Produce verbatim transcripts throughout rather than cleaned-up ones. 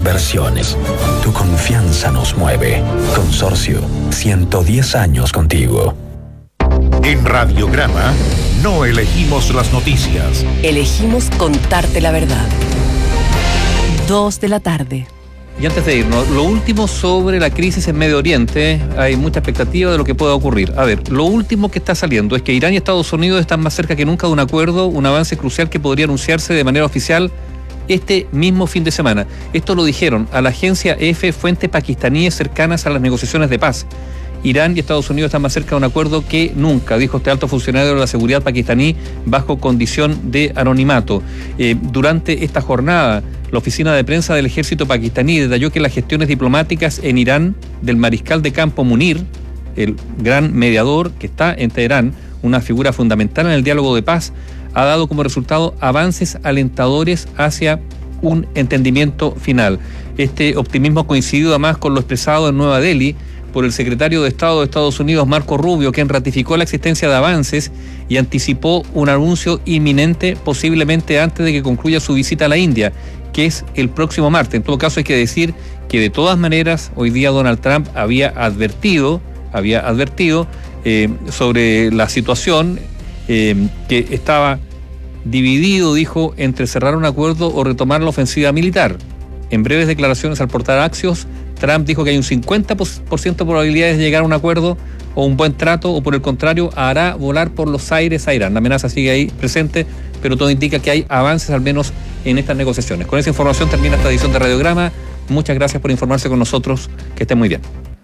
versiones. Tu confianza nos mueve. Consorcio, ciento diez años contigo. En Radiograma no elegimos las noticias. Elegimos contarte la verdad. Dos de la tarde. Y antes de irnos, lo último sobre la crisis en Medio Oriente, hay mucha expectativa de lo que pueda ocurrir. A ver, lo último que está saliendo es que Irán y Estados Unidos están más cerca que nunca de un acuerdo, un avance crucial que podría anunciarse de manera oficial este mismo fin de semana. Esto lo dijeron a la agencia E F fuentes pakistaníes cercanas a las negociaciones de paz. Irán y Estados Unidos están más cerca de un acuerdo que nunca, dijo este alto funcionario de la seguridad pakistaní bajo condición de anonimato. Eh, durante esta jornada, la oficina de prensa del ejército pakistaní detalló que las gestiones diplomáticas en Irán del mariscal de campo Munir, el gran mediador que está en Teherán, una figura fundamental en el diálogo de paz, ha dado como resultado avances alentadores hacia un entendimiento final. Este optimismo coincidió además con lo expresado en Nueva Delhi por el secretario de Estado de Estados Unidos, Marco Rubio, quien ratificó la existencia de avances y anticipó un anuncio inminente, posiblemente antes de que concluya su visita a la India, que es el próximo martes. En todo caso, hay que decir que de todas maneras, hoy día Donald Trump había advertido, había advertido eh, sobre la situación, eh, que estaba dividido, dijo, entre cerrar un acuerdo o retomar la ofensiva militar. En breves declaraciones al portal Axios, Trump dijo que hay un cincuenta por ciento de probabilidades de llegar a un acuerdo o un buen trato, o por el contrario, hará volar por los aires a Irán. La amenaza sigue ahí presente, pero todo indica que hay avances al menos en estas negociaciones. Con esa información termina esta edición de Radiograma. Muchas gracias por informarse con nosotros. Que estén muy bien.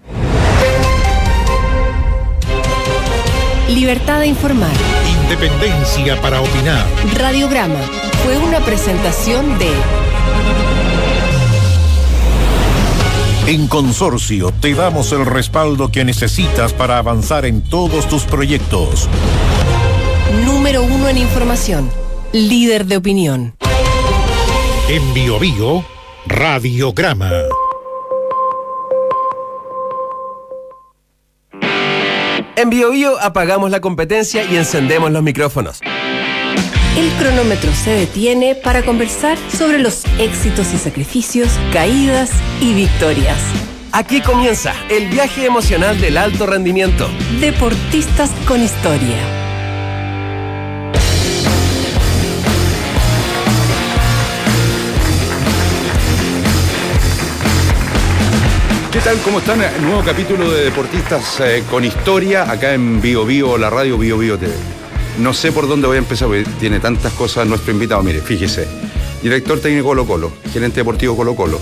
Libertad de informar. Independencia para opinar. Radiograma fue una presentación de... En Consorcio te damos el respaldo que necesitas para avanzar en todos tus proyectos. Número uno en información. Líder de opinión. En Bio Bio, Radiograma. En Bio Bio apagamos la competencia y encendemos los micrófonos. El cronómetro se detiene para conversar sobre los éxitos y sacrificios, caídas y victorias. Aquí comienza el viaje emocional del alto rendimiento. Deportistas con historia. ¿Qué tal? ¿Cómo están? Nuevo capítulo de Deportistas eh, con Historia, acá en Bio Bio, la radio Bio Bio T V. No sé por dónde voy a empezar, porque tiene tantas cosas nuestro invitado. Mire, fíjese, director técnico Colo Colo, gerente deportivo Colo Colo,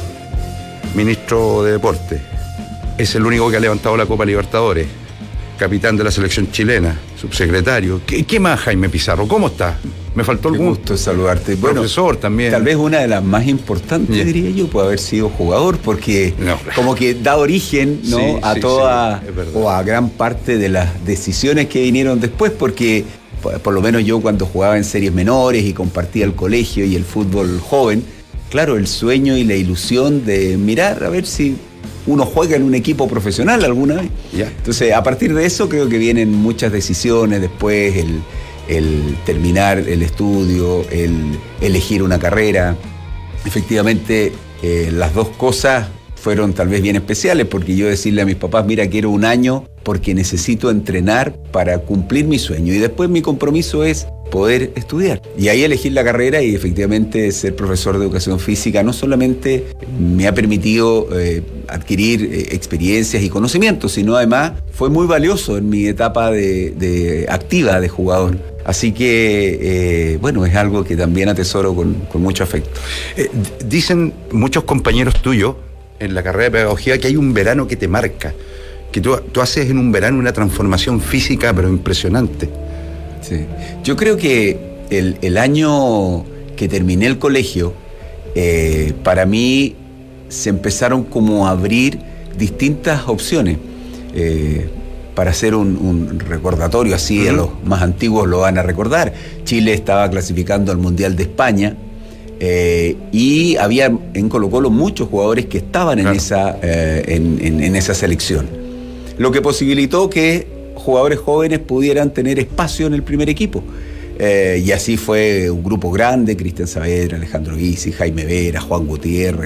ministro de Deporte, es el único que ha levantado la Copa Libertadores, capitán de la selección chilena, subsecretario. ¿Qué, qué más, Jaime Pizarro? ¿Cómo está? Me faltó algún... Qué gusto saludarte. Bueno, profesor también. Tal vez una de las más importantes, yeah. diría yo, puede haber sido jugador, porque no. como que da origen, ¿no? Sí, a sí, toda, sí, es verdad. o a gran parte de las decisiones que vinieron después, porque por, por lo menos yo cuando jugaba en series menores y compartía el colegio y el fútbol joven, claro, el sueño y la ilusión de mirar a ver si uno juega en un equipo profesional alguna vez. Yeah. Entonces, a partir de eso creo que vienen muchas decisiones después, el... el terminar el estudio, el elegir una carrera. Efectivamente, eh, las dos cosas fueron tal vez bien especiales, porque yo decirle a mis papás, mira, quiero un año porque necesito entrenar para cumplir mi sueño, y después mi compromiso es poder estudiar. Y ahí elegir la carrera, y efectivamente ser profesor de educación física no solamente me ha permitido eh, adquirir eh, experiencias y conocimientos, sino además fue muy valioso en mi etapa de, de activa de jugador. Así que, eh, bueno, es algo que también atesoro con, con mucho afecto. Eh, dicen muchos compañeros tuyos en la carrera de pedagogía que hay un verano que te marca, que tú, tú haces en un verano una transformación física pero impresionante. Sí. Yo creo que el, el año que terminé el colegio, eh, para mí se empezaron como a abrir distintas opciones. Eh, para hacer un, un recordatorio así, uh-huh. a los más antiguos lo van a recordar. Chile estaba clasificando al Mundial de España, eh, y había en Colo Colo muchos jugadores que estaban en, claro. esa, eh, en, en, en esa selección, lo que posibilitó que jugadores jóvenes pudieran tener espacio en el primer equipo. Eh, y así fue un grupo grande: Cristian Saavedra, Alejandro Isi, Jaime Vera, Juan Gutiérrez,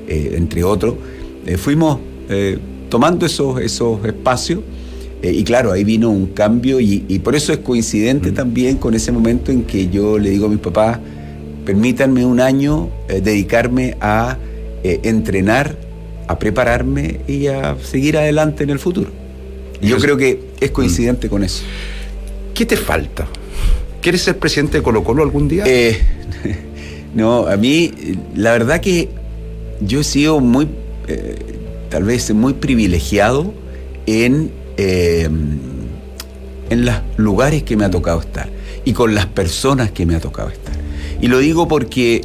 eh, entre otros, eh, fuimos eh, tomando esos, esos espacios. Eh, y claro, ahí vino un cambio y, y por eso es coincidente mm. también con ese momento en que yo le digo a mis papás, permítanme un año eh, dedicarme a eh, entrenar, a prepararme y a seguir adelante en el futuro. Y yo creo que es coincidente mm. con eso. ¿Qué te falta? ¿Quieres ser presidente de Colo-Colo algún día? Eh, no, a mí, la verdad que yo he sido muy, eh, tal vez muy privilegiado en, eh, en los lugares que me ha tocado estar y con las personas que me ha tocado estar. Y lo digo porque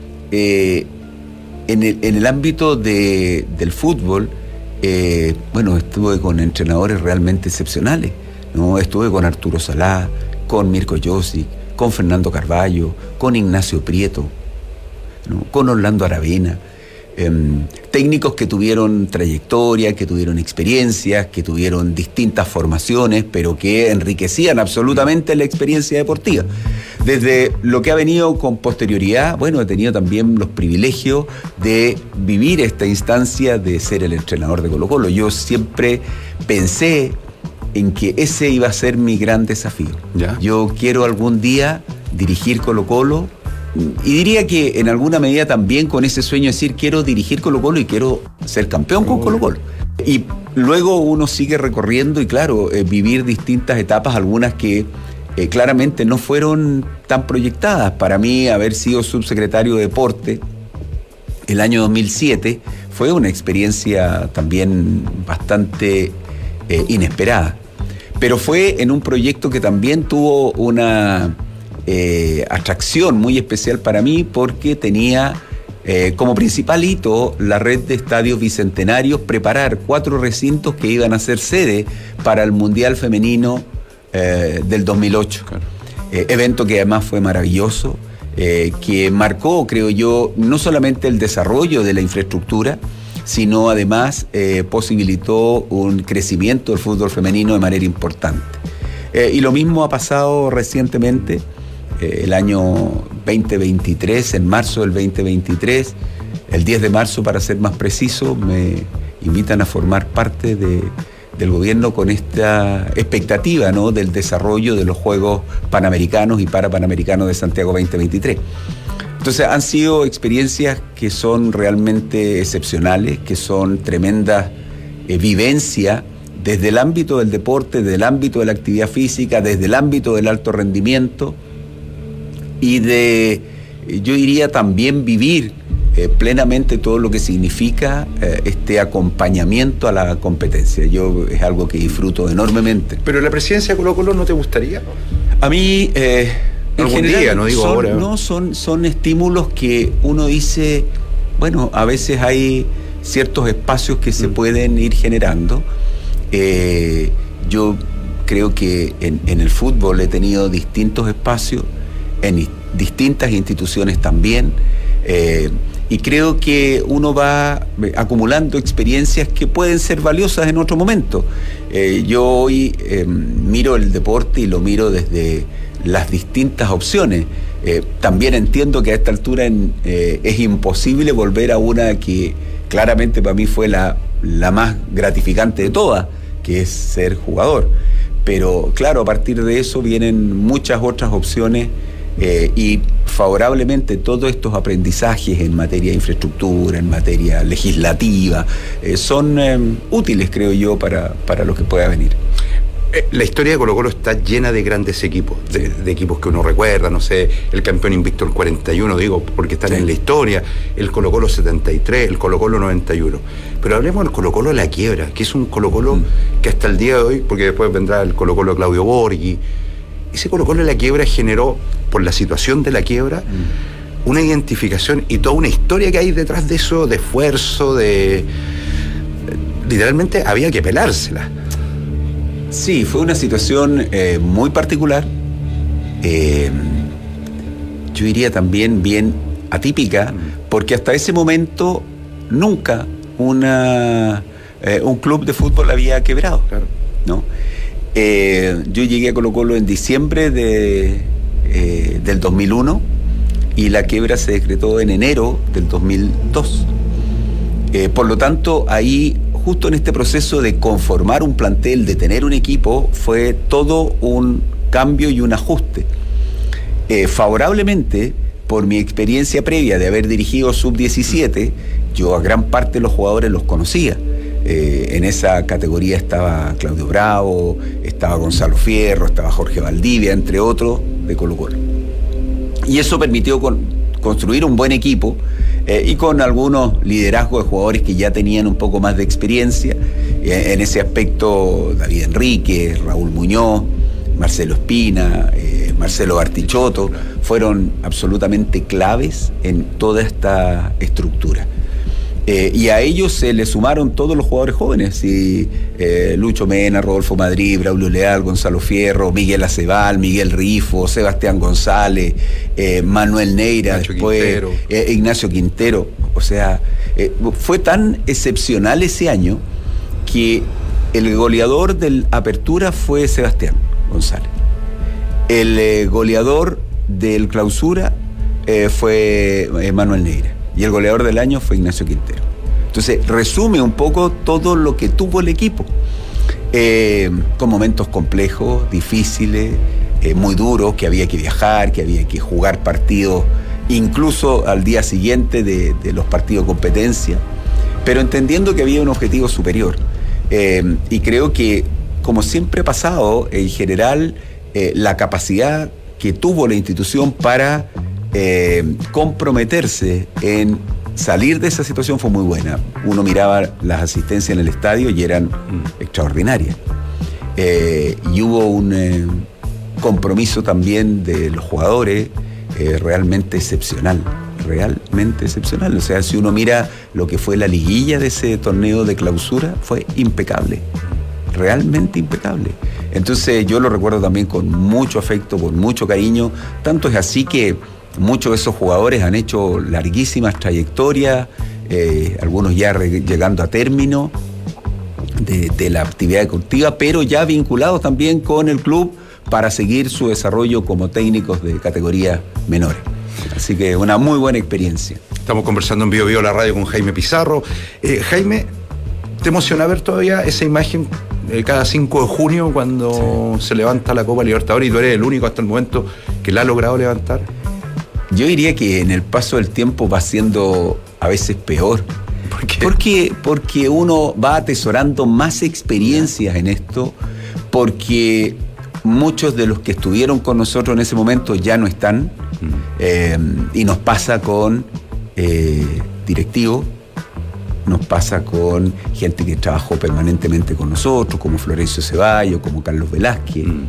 eh, en, el, en el ámbito de, del fútbol, eh, bueno, estuve con entrenadores realmente excepcionales, ¿no? Estuve con Arturo Salá, con Mirko Josic, con Fernando Carvalho, con Ignacio Prieto, ¿no? Con Orlando Aravena, eh, técnicos que tuvieron trayectoria, que tuvieron experiencias, que tuvieron distintas formaciones, pero que enriquecían absolutamente la experiencia deportiva. Desde lo que ha venido con posterioridad, bueno, he tenido también los privilegios de vivir esta instancia de ser el entrenador de Colo-Colo. Yo siempre pensé en que ese iba a ser mi gran desafío. ¿Ya? Yo quiero algún día dirigir Colo-Colo y diría que en alguna medida también con ese sueño de decir quiero dirigir Colo-Colo y quiero ser campeón con Colo-Colo. Y luego uno sigue recorriendo y claro, eh, vivir distintas etapas, algunas que eh, claramente no fueron tan proyectadas. Para mí haber sido subsecretario de Deporte el año dos mil siete fue una experiencia también bastante eh, inesperada. Pero fue en un proyecto que también tuvo una eh, atracción muy especial para mí porque tenía eh, como principal hito la red de estadios bicentenarios, preparar cuatro recintos que iban a ser sede para el Mundial Femenino eh, del dos mil ocho. Claro. Eh, evento que además fue maravilloso, eh, que marcó, creo yo, no solamente el desarrollo de la infraestructura, sino además eh, posibilitó un crecimiento del fútbol femenino de manera importante. Eh, y lo mismo ha pasado recientemente, eh, el año veinte veintitrés, en marzo del veinte veintitrés, el diez de marzo para ser más preciso, me invitan a formar parte de, del gobierno con esta expectativa, ¿no?, del desarrollo de los Juegos Panamericanos y Parapanamericanos de Santiago veinte veintitrés. Entonces han sido experiencias que son realmente excepcionales, que son tremendas eh, vivencias desde el ámbito del deporte, desde el ámbito de la actividad física, desde el ámbito del alto rendimiento y de, yo diría, también vivir eh, plenamente todo lo que significa eh, este acompañamiento a la competencia. Yo es algo que disfruto enormemente. ¿Pero la presidencia de Colo-Colo no te gustaría? A mí... Eh, En Algún general, día, no digo son, ahora. No, son, son estímulos que uno dice, bueno, a veces hay ciertos espacios que se mm. pueden ir generando. Eh, yo creo que en, en el fútbol he tenido distintos espacios, en distintas instituciones también, eh, y creo que uno va acumulando experiencias que pueden ser valiosas en otro momento. Eh, yo hoy eh, miro el deporte y lo miro desde las distintas opciones. Eh, también entiendo que a esta altura en, eh, es imposible volver a una que claramente para mí fue la, la más gratificante de todas, que es ser jugador. Pero claro, a partir de eso vienen muchas otras opciones eh, y favorablemente todos estos aprendizajes en materia de infraestructura, en materia legislativa, eh, son eh, útiles, creo yo, para, para lo que pueda venir. La historia de Colo-Colo está llena de grandes equipos, de, de equipos que uno recuerda, no sé, el campeón invicto el cuarenta y uno, digo, porque están sí. en la historia, el Colo-Colo setenta y tres, el Colo-Colo noventa y uno. Pero hablemos del Colo-Colo de la quiebra, que es un Colo-Colo mm. que hasta el día de hoy, porque después vendrá el Colo-Colo de Claudio Borghi, ese Colo-Colo de la quiebra generó, por la situación de la quiebra, mm. una identificación y toda una historia que hay detrás de eso, de esfuerzo, de... Literalmente había que pelársela. Sí, fue una situación eh, muy particular, eh, yo diría también bien atípica, porque hasta ese momento nunca una, eh, un club de fútbol había quebrado, claro. ¿no? Eh, yo llegué a Colo-Colo en diciembre de, eh, del dos mil uno y la quiebra se decretó en enero del dos mil dos. Eh, por lo tanto, ahí, justo en este proceso de conformar un plantel, de tener un equipo, fue todo un cambio y un ajuste. Eh, favorablemente, por mi experiencia previa de haber dirigido sub diecisiete, yo a gran parte de los jugadores los conocía. Eh, en esa categoría estaba Claudio Bravo, estaba Gonzalo Fierro, estaba Jorge Valdivia, entre otros, de Colo-Colo. Y eso permitió con, construir un buen equipo eh, y con algunos liderazgos de jugadores que ya tenían un poco más de experiencia. Eh, en ese aspecto, David Enrique, Raúl Muñoz, Marcelo Espina, eh, Marcelo Bartichotto, fueron absolutamente claves en toda esta estructura. Eh, y a ellos se le sumaron todos los jugadores jóvenes, y, eh, Lucho Mena, Rodolfo Madrid, Braulio Leal, Gonzalo Fierro, Miguel Acebal, Miguel Rifo, Sebastián González, eh, Manuel Neira, Ignacio después Quintero. Eh, Ignacio Quintero. O sea, eh, fue tan excepcional ese año que el goleador del Apertura fue Sebastián González. El eh, goleador del Clausura eh, fue eh, Manuel Neira. Y el goleador del año fue Ignacio Quintero. Entonces, resume un poco todo lo que tuvo el equipo. Eh, con momentos complejos, difíciles, eh, muy duros, que había que viajar, que había que jugar partidos, incluso al día siguiente de, de los partidos de competencia, pero entendiendo que había un objetivo superior. Eh, y creo que, como siempre ha pasado, en general, eh, la capacidad que tuvo la institución para Eh, comprometerse en salir de esa situación fue muy buena. Uno miraba las asistencias en el estadio y eran mm. extraordinarias. Eh, y hubo un eh, compromiso también de los jugadores eh, realmente excepcional, realmente excepcional. O sea, si uno mira lo que fue la liguilla de ese torneo de clausura, fue impecable, realmente impecable. Entonces yo lo recuerdo también con mucho afecto, con mucho cariño. Tanto es así que muchos de esos jugadores han hecho larguísimas trayectorias, eh, algunos ya re- llegando a término de, de la actividad deportiva, pero ya vinculados también con el club para seguir su desarrollo como técnicos de categorías menores. Así que una muy buena experiencia. Estamos conversando en Bio Bio la radio con Jaime Pizarro. Eh, Jaime, ¿te emociona ver todavía esa imagen eh, cada cinco de junio cuando sí. se levanta la Copa Libertadores y tú eres el único hasta el momento que la ha logrado levantar? Yo diría que en el paso del tiempo va siendo a veces peor. ¿Por qué? Porque, porque uno va atesorando más experiencias en esto, porque muchos de los que estuvieron con nosotros en ese momento ya no están, mm. eh, y nos pasa con eh, directivos, nos pasa con gente que trabajó permanentemente con nosotros, como Florencio Ceballos, como Carlos Velázquez, mm.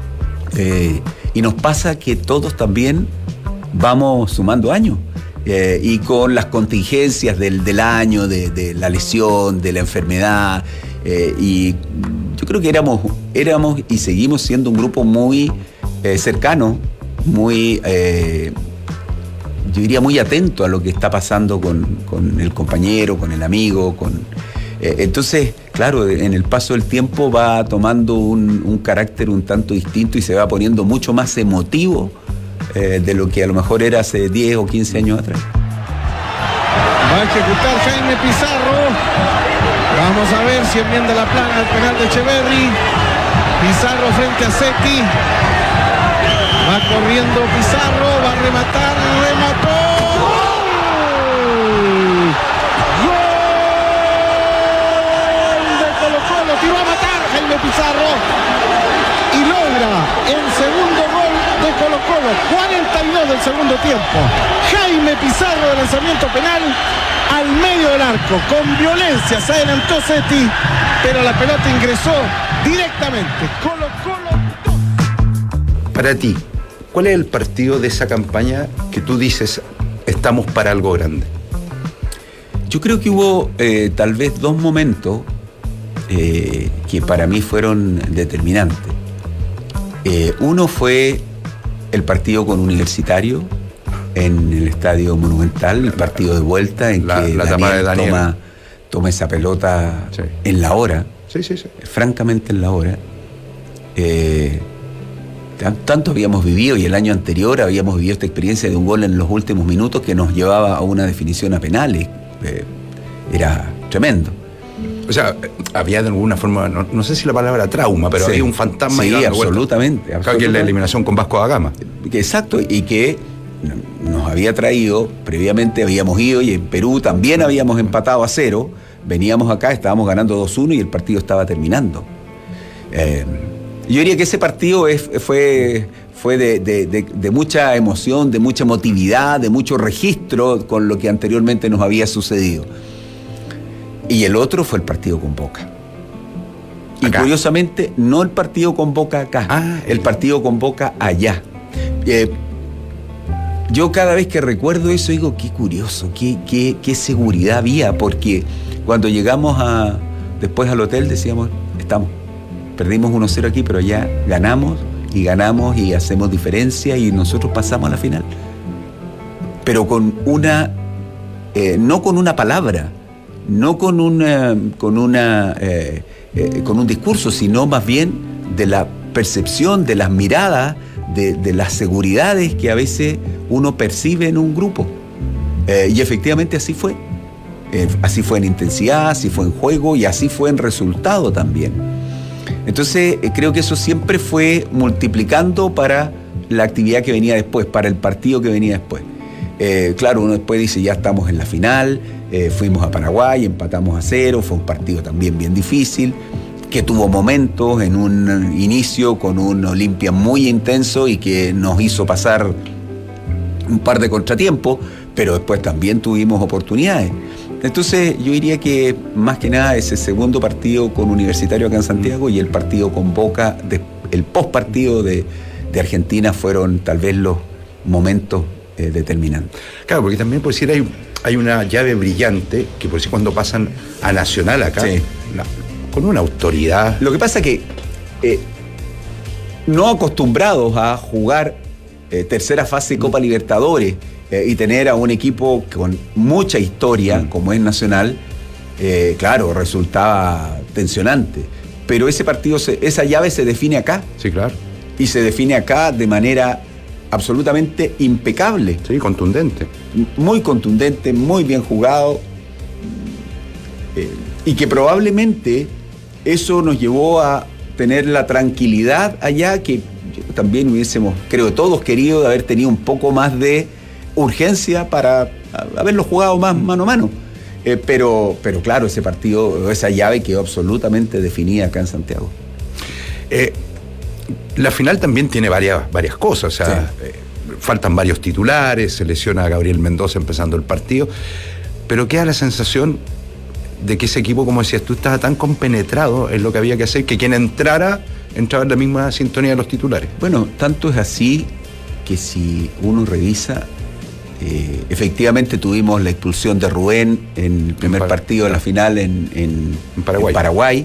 eh, y nos pasa que todos también vamos sumando años, eh, y con las contingencias del, del año, de, de la lesión, de la enfermedad, eh, y yo creo que éramos, éramos y seguimos siendo un grupo muy eh, cercano, muy, eh, yo diría muy atento a lo que está pasando con, con el compañero, con el amigo, con eh, entonces, claro, en el paso del tiempo va tomando un, un carácter un tanto distinto y se va poniendo mucho más emotivo Eh, de lo que a lo mejor era hace diez o quince años atrás. Va a ejecutar Jaime Pizarro. Vamos a ver si enmienda la plana al penal de Echeverri. Pizarro frente a Seti. Va corriendo Pizarro, va a rematar, remató. ¡Gol! ¡Gol de Colo-Colo! Tiró a matar Jaime Pizarro y logra el segundo gol de Colo-Colo, cuarenta y dos del segundo tiempo. Jaime Pizarro de lanzamiento penal al medio del arco, con violencia se adelantó Seti, pero la pelota ingresó directamente. Colo-Colo dos. Para ti, ¿cuál es el partido de esa campaña que tú dices estamos para algo grande? Yo creo que hubo eh, tal vez dos momentos eh, que para mí fueron determinantes. Eh, uno fue el partido con Universitario en el Estadio Monumental, el partido de vuelta en la, que la Daniel, de Daniel. Toma, toma esa pelota sí. en la hora, sí, sí, sí. francamente en la hora. Eh, tanto habíamos vivido, y el año anterior habíamos vivido esta experiencia de un gol en los últimos minutos que nos llevaba a una definición a penales. Eh, era tremendo. O sea, había de alguna forma, no, no sé si la palabra trauma, pero sí. había un fantasma. Sí, y absolutamente, absolutamente. Claro, que es la eliminación con Vasco da Gama. Exacto, y que nos había traído, previamente habíamos ido y en Perú también habíamos empatado a cero, veníamos acá, estábamos ganando dos uno y el partido estaba terminando. Eh, yo diría que ese partido es, fue, fue de, de, de, de mucha emoción, de mucha emotividad, de mucho registro con lo que anteriormente nos había sucedido. Y el otro fue el partido con Boca. Y acá, curiosamente, no el partido con Boca acá, ah, el partido con Boca allá. Eh, yo cada vez que recuerdo eso digo, qué curioso, qué, qué, qué seguridad había, porque cuando llegamos a, después al hotel decíamos, estamos, perdimos uno cero aquí, pero ya ganamos y ganamos y hacemos diferencia y nosotros pasamos a la final. Pero con una, eh, no con una palabra, no con una, con una, eh, eh, con un discurso, sino más bien de la percepción, de las miradas, de, de las seguridades que a veces uno percibe en un grupo. Eh, y efectivamente así fue. Eh, así fue en intensidad, así fue en juego y así fue en resultado también. Entonces eh, creo que eso siempre fue multiplicando para la actividad que venía después, para el partido que venía después. Eh, claro, uno después dice, ya estamos en la final, eh, fuimos a Paraguay, empatamos a cero, fue un partido también bien difícil, que tuvo momentos en un inicio con un Olimpia muy intenso y que nos hizo pasar un par de contratiempos, pero después también tuvimos oportunidades. Entonces yo diría que más que nada ese segundo partido con Universitario acá en Santiago y el partido con Boca, de, el post partido de, de Argentina fueron tal vez los momentos eh, determinantes. Claro, porque también por decir hay, hay una llave brillante que por decir cuando pasan a Nacional acá, sí. la, con una autoridad. Lo que pasa es que eh, no acostumbrados a jugar eh, tercera fase de Copa Libertadores eh, y tener a un equipo con mucha historia, mm. como es Nacional, eh, claro, resultaba tensionante. Pero ese partido, se, esa llave se define acá. Sí, claro. Y se define acá de manera absolutamente impecable. Sí, contundente. Muy contundente, muy bien jugado. Eh, y que probablemente eso nos llevó a tener la tranquilidad allá que también hubiésemos, creo, todos querido de haber tenido un poco más de urgencia para haberlo jugado más mano a mano. Eh, pero, pero claro, ese partido, esa llave quedó absolutamente definida acá en Santiago. Eh, la final también tiene varias, varias cosas, o sea, sí. eh, faltan varios titulares, se lesiona a Gabriel Mendoza empezando el partido, pero queda la sensación de que ese equipo, como decías tú, estaba tan compenetrado en lo que había que hacer, que quien entrara, entraba en la misma sintonía de los titulares. Bueno, tanto es así que si uno revisa, eh, efectivamente tuvimos la expulsión de Rubén en el primer en partido de la final en, en, en Paraguay. En Paraguay.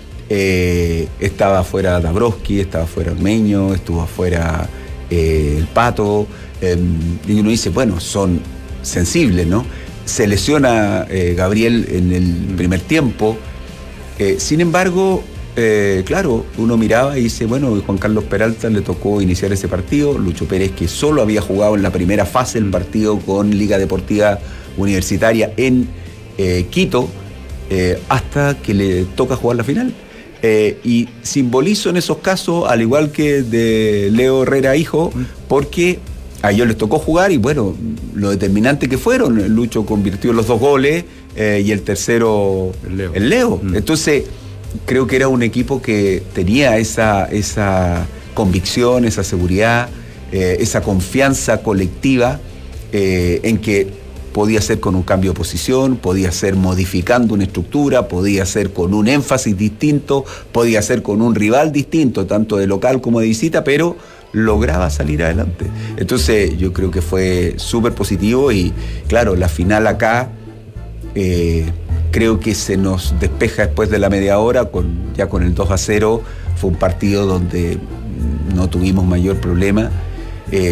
Eh, estaba afuera Dabrowski, estaba afuera Ormeño, estuvo afuera eh, el Pato, eh, y uno dice, bueno, son sensibles, ¿no? Se lesiona eh, Gabriel en el primer tiempo. Eh, sin embargo, eh, claro, uno miraba y dice, bueno, Juan Carlos Peralta le tocó iniciar ese partido. Lucho Pérez, que solo había jugado en la primera fase del partido con Liga Deportiva Universitaria en eh, Quito, eh, hasta que le toca jugar la final. Eh, y simbolizo en esos casos, al igual que de Leo Herrera hijo, porque a ellos les tocó jugar y bueno, lo determinante que fueron, Lucho convirtió los dos goles eh, y el tercero el Leo. El Leo. Mm. Entonces, creo que era un equipo que tenía esa, esa convicción, esa seguridad, eh, esa confianza colectiva eh, en que podía ser con un cambio de posición, podía ser modificando una estructura, podía ser con un énfasis distinto, podía ser con un rival distinto, tanto de local como de visita, pero lograba salir adelante. Entonces yo creo que fue súper positivo y claro, la final acá eh, creo que se nos despeja después de la media hora, con, ya con el dos a cero, fue un partido donde no tuvimos mayor problema. Eh,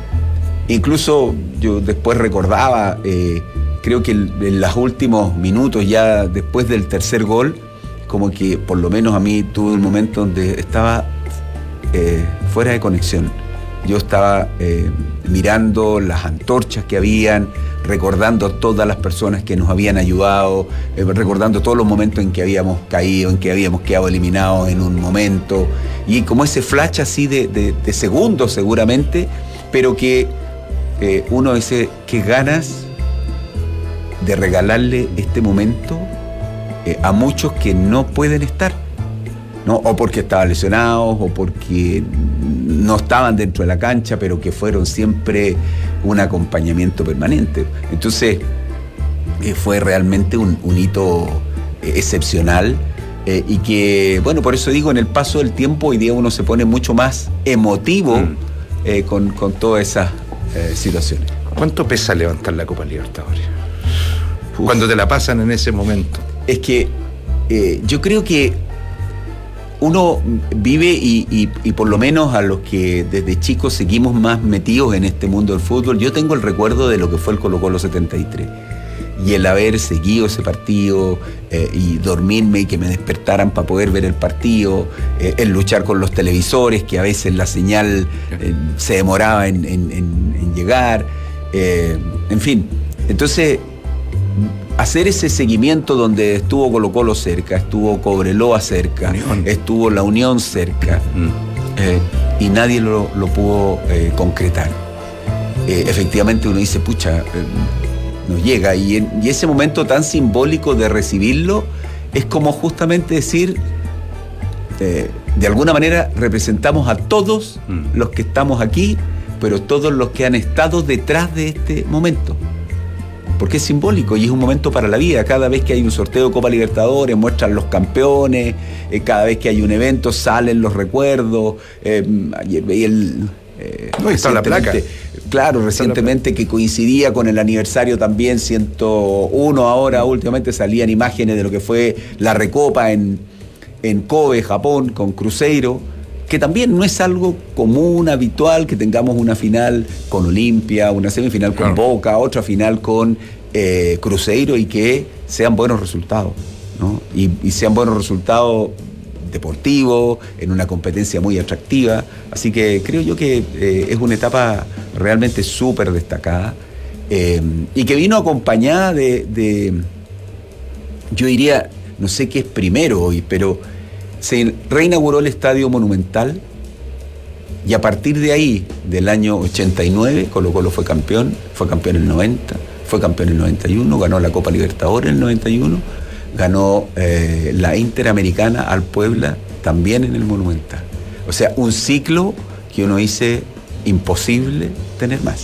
incluso yo después recordaba, eh, creo que en los últimos minutos, ya después del tercer gol, como que por lo menos a mí tuve un momento donde estaba Eh, fuera de conexión. Yo estaba eh, mirando las antorchas que habían, recordando todas las personas que nos habían ayudado, eh, recordando todos los momentos en que habíamos caído, en que habíamos quedado eliminados en un momento, y como ese flash así de, de, de segundos seguramente, pero que eh, uno dice, qué ganas de regalarle este momento eh, a muchos que no pueden estar, ¿no? O porque estaban lesionados, o porque no estaban dentro de la cancha, pero que fueron siempre un acompañamiento permanente. Entonces, eh, fue realmente un, un hito eh, excepcional, eh, y que, bueno, por eso digo, en el paso del tiempo, hoy día uno se pone mucho más emotivo mm. eh, con, con todas esas eh, situaciones. ¿Cuánto pesa levantar la Copa Libertadores? Uf. Cuando te la pasan en ese momento. Es que eh, yo creo que uno vive y, y, y por lo menos a los que desde chicos seguimos más metidos en este mundo del fútbol, yo tengo el recuerdo de lo que fue el Colo-Colo setenta y tres y el haber seguido ese partido eh, y dormirme y que me despertaran para poder ver el partido, eh, el luchar con los televisores, que a veces la señal eh, se demoraba en, en, en, en llegar, eh, en fin. Entonces, hacer ese seguimiento donde estuvo Colo-Colo cerca, estuvo Cobreloa cerca, Unión. estuvo la Unión cerca, mm. eh, y nadie lo, lo pudo eh, concretar. Eh, efectivamente uno dice, pucha, eh, nos llega, y, en, y ese momento tan simbólico de recibirlo es como justamente decir, eh, de alguna manera representamos a todos mm. los que estamos aquí, pero todos los que han estado detrás de este momento. Porque es simbólico y es un momento para la vida. Cada vez que hay un sorteo de Copa Libertadores, muestran los campeones, eh, cada vez que hay un evento salen los recuerdos, eh, y el... Eh, no, está la placa. Claro, recientemente que coincidía con el aniversario también, ciento uno ahora, últimamente salían imágenes de lo que fue la Recopa en, en Kobe, Japón, con Cruzeiro, que también no es algo común, habitual, que tengamos una final con Olimpia, una semifinal con claro. Boca, otra final con eh, Cruzeiro, y que sean buenos resultados, ¿no? Y, y sean buenos resultados deportivos, en una competencia muy atractiva. Así que creo yo que eh, es una etapa realmente súper destacada, eh, y que vino acompañada de, de, yo diría, no sé qué es primero hoy, pero se reinauguró el Estadio Monumental, y a partir de ahí, del año ochenta y nueve, Colo-Colo fue campeón, fue campeón en el noventa, fue campeón en el noventa y uno, ganó la Copa Libertadores en el noventa y uno, ganó eh, la Interamericana al Puebla también en el Monumental. O sea, un ciclo que uno dice imposible tener más,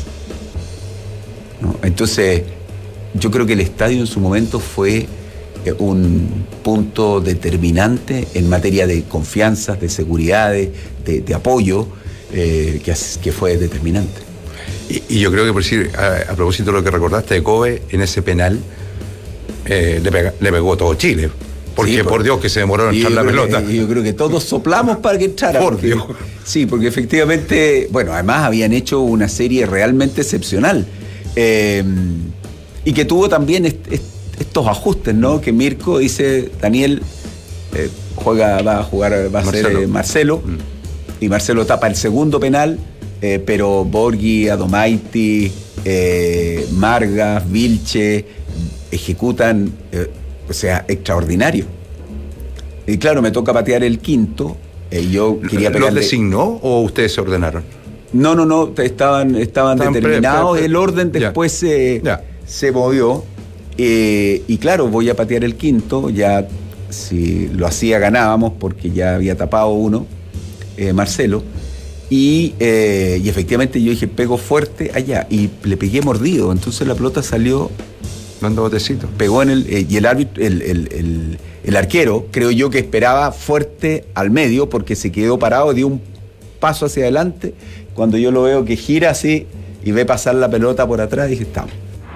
¿no? Entonces, yo creo que el estadio en su momento fue un punto determinante en materia de confianza, de seguridad, de, de, de apoyo, eh, que, que fue determinante. Y, y yo creo que, por decir, a, a propósito de lo que recordaste de Kobe, en ese penal eh, le, pega, le pegó todo Chile. Porque, sí, por, por Dios, que se demoró en entrar la pelota. Que, yo creo que todos soplamos para que entrara. Por porque, Dios. Sí, porque efectivamente, bueno, además habían hecho una serie realmente excepcional. Eh, y que tuvo también est, est, estos ajustes, ¿no? Que Mirko dice, Daniel eh, juega, va a jugar, va a Marcelo. ser eh, Marcelo, mm. y Marcelo tapa el segundo penal, eh, pero Borghi, Adomaiti, eh, Margas, Vilche ejecutan, eh, o sea, extraordinario. Y claro, me toca patear el quinto, eh, yo quería pegarle... ¿Los designó o ustedes se ordenaron? No, no, no, estaban, estaban, estaban determinados, pre, pre, pre, el orden después ya. Se, ya. se movió. Eh, y claro, voy a patear el quinto, ya si lo hacía ganábamos porque ya había tapado uno, eh, Marcelo, y, eh, y efectivamente yo dije, pego fuerte allá, y le pegué mordido, entonces la pelota salió dando botecito, pegó en el, eh, y el árbitro, el, el, el, el arquero, creo yo que esperaba fuerte al medio, porque se quedó parado, dio un paso hacia adelante, cuando yo lo veo que gira así y ve pasar la pelota por atrás, dije, estamos.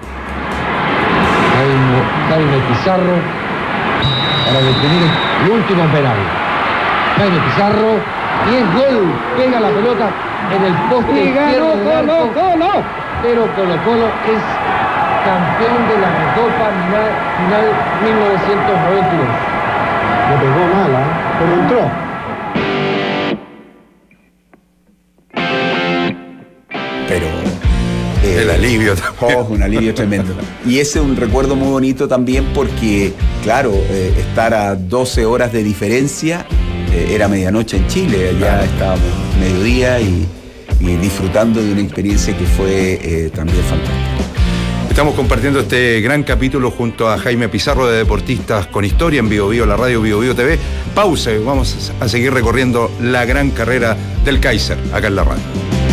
Jaime Pizarro para definir el último penal. Jaime Pizarro, y es gol, pega la pelota en el poste izquierdo del arco, Colo-Colo, pero Colo-Colo es campeón de la Recopa final mil novecientos noventa y dos. Le pegó mala, ¿eh? Pero entró. Pero eh, Eh, el alivio también. Oh, un alivio tremendo. Y ese es un recuerdo muy bonito también porque, claro, eh, estar a doce horas de diferencia, eh, era medianoche en Chile, allá claro. estábamos mediodía y, y disfrutando de una experiencia que fue eh, también fantástica. Estamos compartiendo este gran capítulo junto a Jaime Pizarro de Deportistas con Historia en Bio Bio, la radio Bio Bio T V. Pausa y vamos a seguir recorriendo la gran carrera del Kaiser acá en la radio.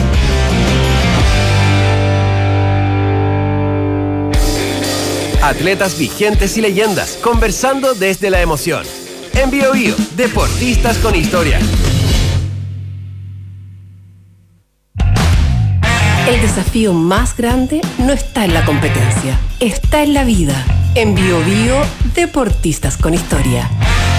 Atletas vigentes y leyendas, conversando desde la emoción. En Bio Bio, Deportistas con Historia. El desafío más grande no está en la competencia, está en la vida. En Bio Bio, Deportistas con Historia.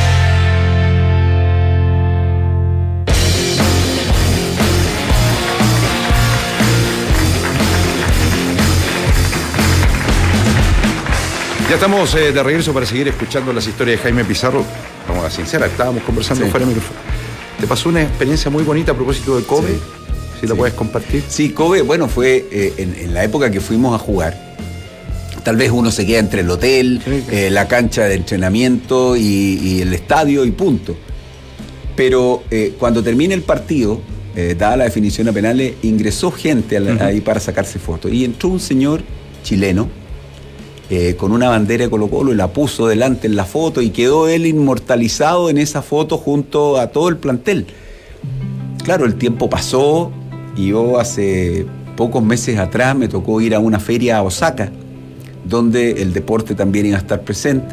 Ya estamos eh, de regreso para seguir escuchando las historias de Jaime Pizarro. Vamos a sincera, estábamos conversando sí. fuera de micrófono. ¿Te pasó una experiencia muy bonita a propósito de Kobe? Sí. ¿Si la sí. puedes compartir? Sí, Kobe, bueno, fue eh, en, en la época que fuimos a jugar. Tal vez uno se queda entre el hotel, sí, sí. Eh, la cancha de entrenamiento y, y el estadio y punto. Pero eh, cuando termine el partido, eh, dada la definición a penales, ingresó gente la, uh-huh. ahí para sacarse fotos. Y entró un señor chileno eh, con una bandera de Colo Colo y la puso delante en la foto y quedó él inmortalizado en esa foto junto a todo el plantel. Claro, el tiempo pasó. Y yo hace pocos meses atrás me tocó ir a una feria a Osaka, donde el deporte también iba a estar presente.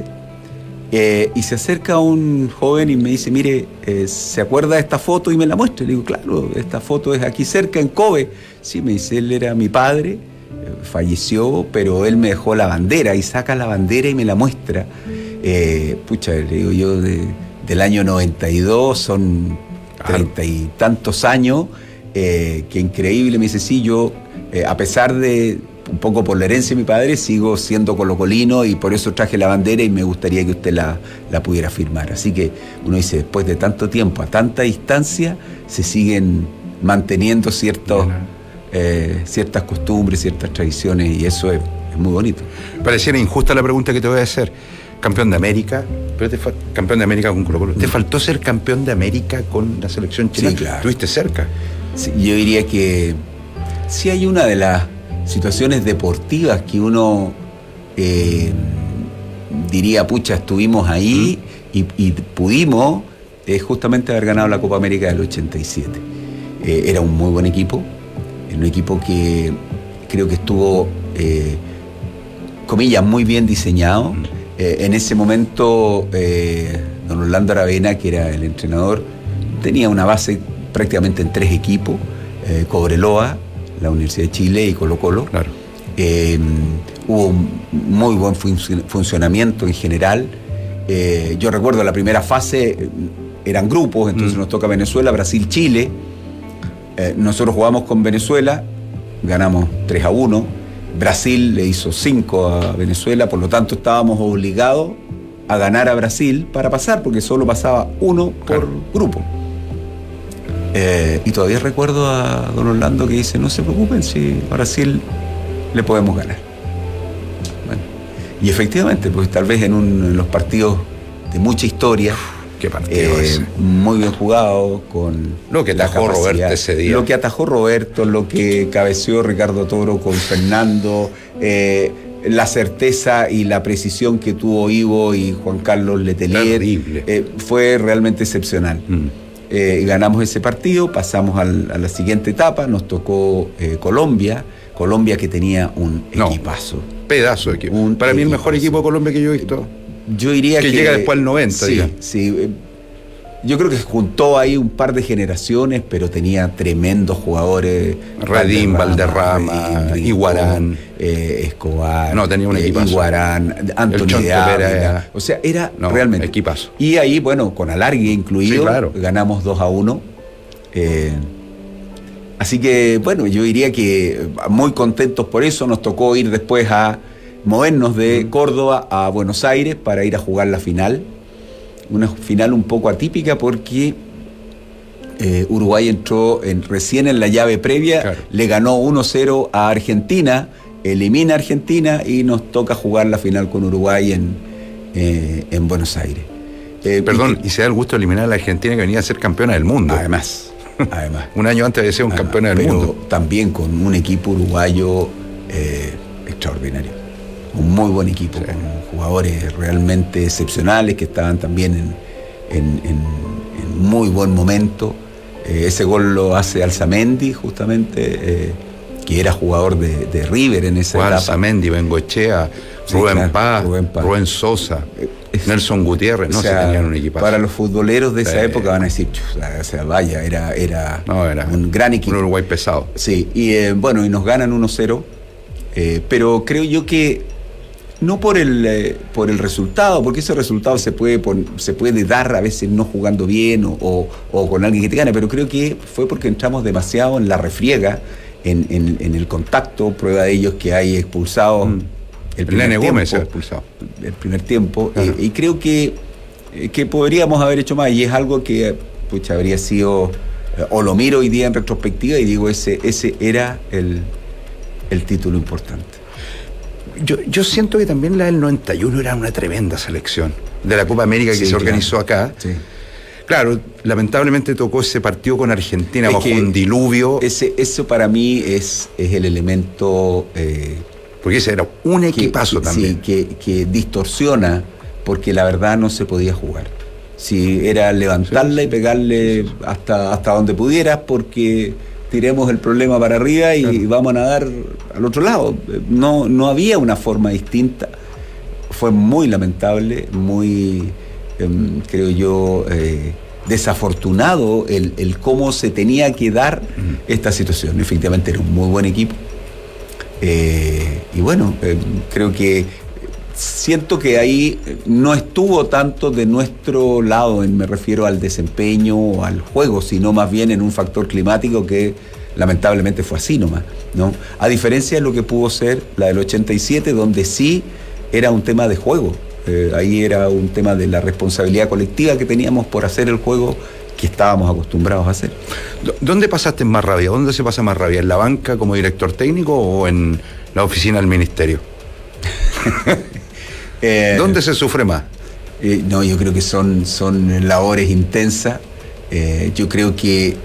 Eh, y se acerca un joven y me dice, mire, eh, ¿se acuerda de esta foto? Y me la muestra. Y le digo, claro, esta foto es aquí cerca, en Kobe. Sí, me dice, él era mi padre, eh, falleció, pero él me dejó la bandera. Y saca la bandera y me la muestra. Eh, pucha, le digo yo, de, del año noventa y dos, son treinta y tantos años. Eh, que increíble, me dice, sí, yo, eh, a pesar de, un poco por la herencia de mi padre, sigo siendo colocolino y por eso traje la bandera y me gustaría que usted la, la pudiera firmar. Así que uno dice, después de tanto tiempo, a tanta distancia, se siguen manteniendo ciertos, eh, ciertas costumbres, ciertas tradiciones y eso es, es muy bonito. Pareciera injusta la pregunta que te voy a hacer. Campeón de América, pero te fa- campeón de América con Colo Colo. ¿Te faltó ser campeón de América con la selección chilena? Sí, claro. ¿Estuviste cerca? Sí, yo diría que sí hay una de las situaciones deportivas que uno eh, diría, pucha, estuvimos ahí ¿Mm? y, y pudimos eh, justamente haber ganado la Copa América del ochenta y siete. Eh, era un muy buen equipo, un equipo que creo que estuvo, eh, comillas, muy bien diseñado. ¿Mm? Eh, en ese momento, eh, don Orlando Aravena, que era el entrenador, tenía una base prácticamente en tres equipos, eh, Cobreloa, la Universidad de Chile y Colo Colo. Claro. Eh, hubo un muy buen fun- funcionamiento en general. Eh, yo recuerdo la primera fase, eran grupos, entonces mm. nos toca Venezuela, Brasil, Chile. Eh, nosotros jugamos con Venezuela, ganamos tres a uno. Brasil le hizo cinco a Venezuela, por lo tanto estábamos obligados a ganar a Brasil para pasar, porque solo pasaba uno por claro. grupo. Eh, y todavía recuerdo a don Orlando que dice, no se preocupen, si a Brasil le podemos ganar. Bueno, y efectivamente, pues tal vez en, un, en los partidos de mucha historia, qué partido eh, ese. Muy bien jugado, con lo que atajó Roberto ese día. Lo que atajó Roberto, lo que cabeceó Ricardo Toro con Fernando, eh, la certeza y la precisión que tuvo Ivo y Juan Carlos Letelier, eh, fue realmente excepcional. Mm. Eh, ganamos ese partido, pasamos al, a la siguiente etapa, nos tocó eh, Colombia, Colombia que tenía un no, equipazo. Pedazo de equipo. Un Para equipazo. Mí el mejor equipo de Colombia que yo he visto. Yo diría que... Que llega después al noventa. Sí, digamos. sí. Yo creo que juntó ahí un par de generaciones, pero tenía tremendos jugadores. Redín, Valderrama, Redín, Iguarán. Eh, Escobar. No, tenía un equipazo. Eh, Iguarán, Antonio de Ávila. O sea, era no, realmente... equipazo. Y ahí, bueno, con alargue incluido, sí, claro. ganamos dos a uno. Eh, así que, bueno, yo diría que muy contentos por eso. Nos tocó ir después a movernos de Córdoba a Buenos Aires para ir a jugar la final. Una final un poco atípica porque eh, Uruguay entró en, recién en la llave previa, claro. Le ganó uno cero a Argentina, elimina a Argentina y nos toca jugar la final con Uruguay en, eh, en Buenos Aires. Eh, Perdón, y, y se da el gusto de eliminar a la Argentina que venía a ser campeona del mundo. Además, además. Un año antes de ser un además, campeona del pero mundo. También con un equipo uruguayo eh, extraordinario. Un muy buen equipo, sí. Con jugadores realmente excepcionales que estaban también en, en, en, en muy buen momento. Eh, ese gol lo hace Alzamendi, justamente, eh, que era jugador de, de River en esa etapa. Alzamendi, Bengoechea, sí, Rubén, claro, Paz, Rubén Paz, Rubén Sosa, es, Nelson Gutiérrez, no, o sea, se tenían un equipazo. Para los futboleros de esa sí. época van a decir, o sea, vaya, era, era, no, era un gran equipo. Un Uruguay pesado. Sí, y eh, bueno, y nos ganan uno cero, eh, pero creo yo que no por el, eh, por el resultado, porque ese resultado se puede, pon, se puede dar a veces no jugando bien o, o, o con alguien que te gane, pero creo que fue porque entramos demasiado en la refriega, en, en, en el contacto, prueba de ellos que hay expulsados. Mm. El primer Nene tiempo, Gómez se ha expulsado. El primer tiempo, claro. eh, y creo que, eh, que podríamos haber hecho más, y es algo que pucha, habría sido, eh, o lo miro hoy día en retrospectiva y digo, ese, ese era el, el título importante. Yo, yo siento que también la del noventa y uno era una tremenda selección de la Copa América que sí, se claro. organizó acá. Sí. Claro, lamentablemente tocó ese partido con Argentina es bajo un diluvio. Ese, eso para mí es, es el elemento... Eh, porque ese era un equipazo que, también. Sí, que, que distorsiona, porque la verdad no se podía jugar. Si era levantarla sí, y pegarle sí, sí. hasta, hasta donde pudieras, porque... tiremos el problema para arriba y claro. vamos a nadar al otro lado. No, no había una forma distinta. Fue muy lamentable, muy, eh, creo yo, eh, desafortunado el, el cómo se tenía que dar uh-huh. esta situación. Efectivamente era un muy buen equipo. Eh, y bueno, eh, creo que siento que ahí no estuvo tanto de nuestro lado, en, me refiero al desempeño o al juego, sino más bien en un factor climático que lamentablemente fue así nomás, ¿no? A diferencia de lo que pudo ser la del ochenta y siete, donde sí era un tema de juego. Eh, ahí era un tema de la responsabilidad colectiva que teníamos por hacer el juego que estábamos acostumbrados a hacer. ¿Dónde pasaste más rabia? ¿Dónde se pasa más rabia? ¿En la banca como director técnico o en la oficina del ministerio? Eh, ¿Dónde se sufre más? Eh, no, yo creo que son, son labores intensas. Eh, yo creo que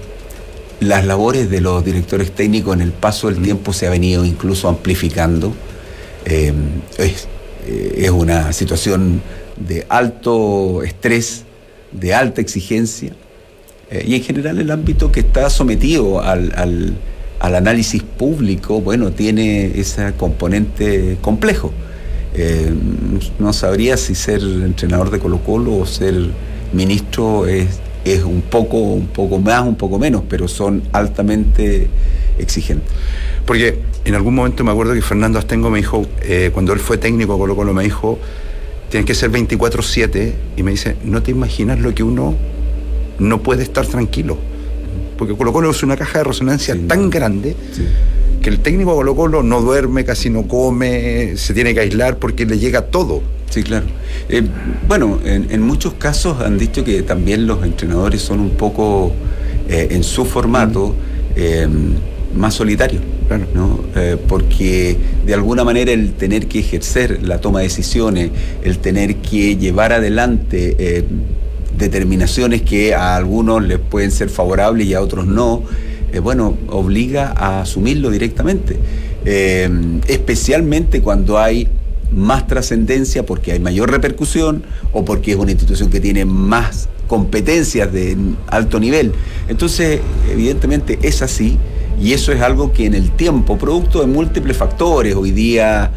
las labores de los directores técnicos en el paso del mm. tiempo se ha venido incluso amplificando. Eh, es, eh, es una situación de alto estrés, de alta exigencia, eh, y en general el ámbito que está sometido al, al, al análisis público, bueno, tiene ese componente complejo. Eh, no sabría si ser entrenador de Colo-Colo o ser ministro es, es un poco, un poco más, un poco menos, pero son altamente exigentes. Porque en algún momento me acuerdo que Fernando Astengo me dijo, eh, cuando él fue técnico de Colo-Colo, me dijo, tienes que ser veinticuatro siete, y me dice, no te imaginas lo que uno no puede estar tranquilo, porque Colo-Colo es una caja de resonancia sí, tan no. grande sí. que el técnico de Colo-Colo no duerme, casi no come, se tiene que aislar porque le llega todo. Sí, claro. Eh, bueno, en, en muchos casos han dicho que también los entrenadores son un poco, eh, en su formato, eh, más solitarios, claro. ¿no? Eh, porque de alguna manera el tener que ejercer la toma de decisiones, el tener que llevar adelante eh, determinaciones que a algunos les pueden ser favorables y a otros no, Eh, bueno, obliga a asumirlo directamente, eh, especialmente cuando hay más trascendencia, porque hay mayor repercusión o porque es una institución que tiene más competencias de alto nivel. Entonces, evidentemente es así, y eso es algo que en el tiempo, producto de múltiples factores, hoy día,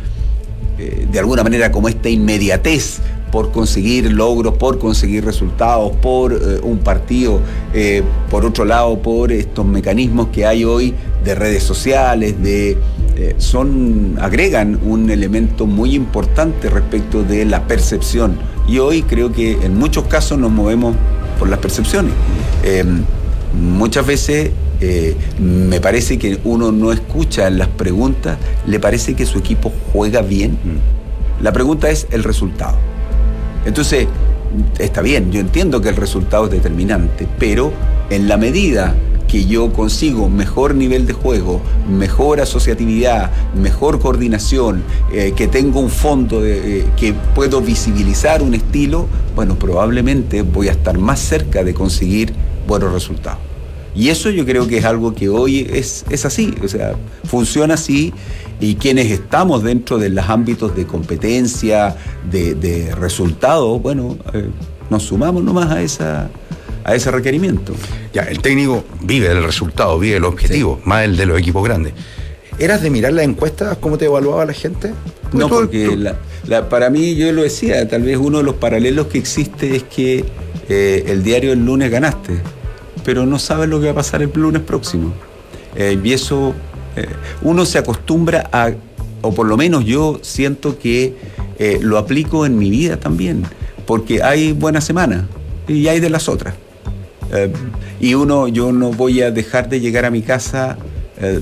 eh, de alguna manera, como esta inmediatez por conseguir logros, por conseguir resultados, por eh, un partido, eh, por otro lado, por estos mecanismos que hay hoy de redes sociales, de eh, son agregan un elemento muy importante respecto de la percepción. Y hoy creo que en muchos casos nos movemos por las percepciones. Eh, muchas veces eh, me parece que uno no escucha en las preguntas, le parece que su equipo juega bien. La pregunta es el resultado. Entonces, está bien, yo entiendo que el resultado es determinante, pero en la medida que yo consigo mejor nivel de juego, mejor asociatividad, mejor coordinación, eh, que tengo un fondo, de, eh, que puedo visibilizar un estilo, bueno, probablemente voy a estar más cerca de conseguir buenos resultados. Y eso yo creo que es algo que hoy es, es así, o sea, funciona así, y quienes estamos dentro de los ámbitos de competencia, de, de resultados, bueno, eh, nos sumamos nomás a esa... a ese requerimiento. Ya, el técnico vive del resultado, vive del objetivo, sí. Más el de los equipos grandes. ¿Eras de mirar las encuestas, cómo te evaluaba la gente? Porque no, tú, porque tú... La, la, para mí, yo lo decía, tal vez uno de los paralelos que existe es que eh, el diario el lunes ganaste, pero no sabes lo que va a pasar el lunes próximo. Eh, y eso, eh, uno se acostumbra a, o por lo menos yo siento que eh, lo aplico en mi vida también, porque hay buenas semanas y hay de las otras. Eh, y uno, yo no voy a dejar de llegar a mi casa, eh,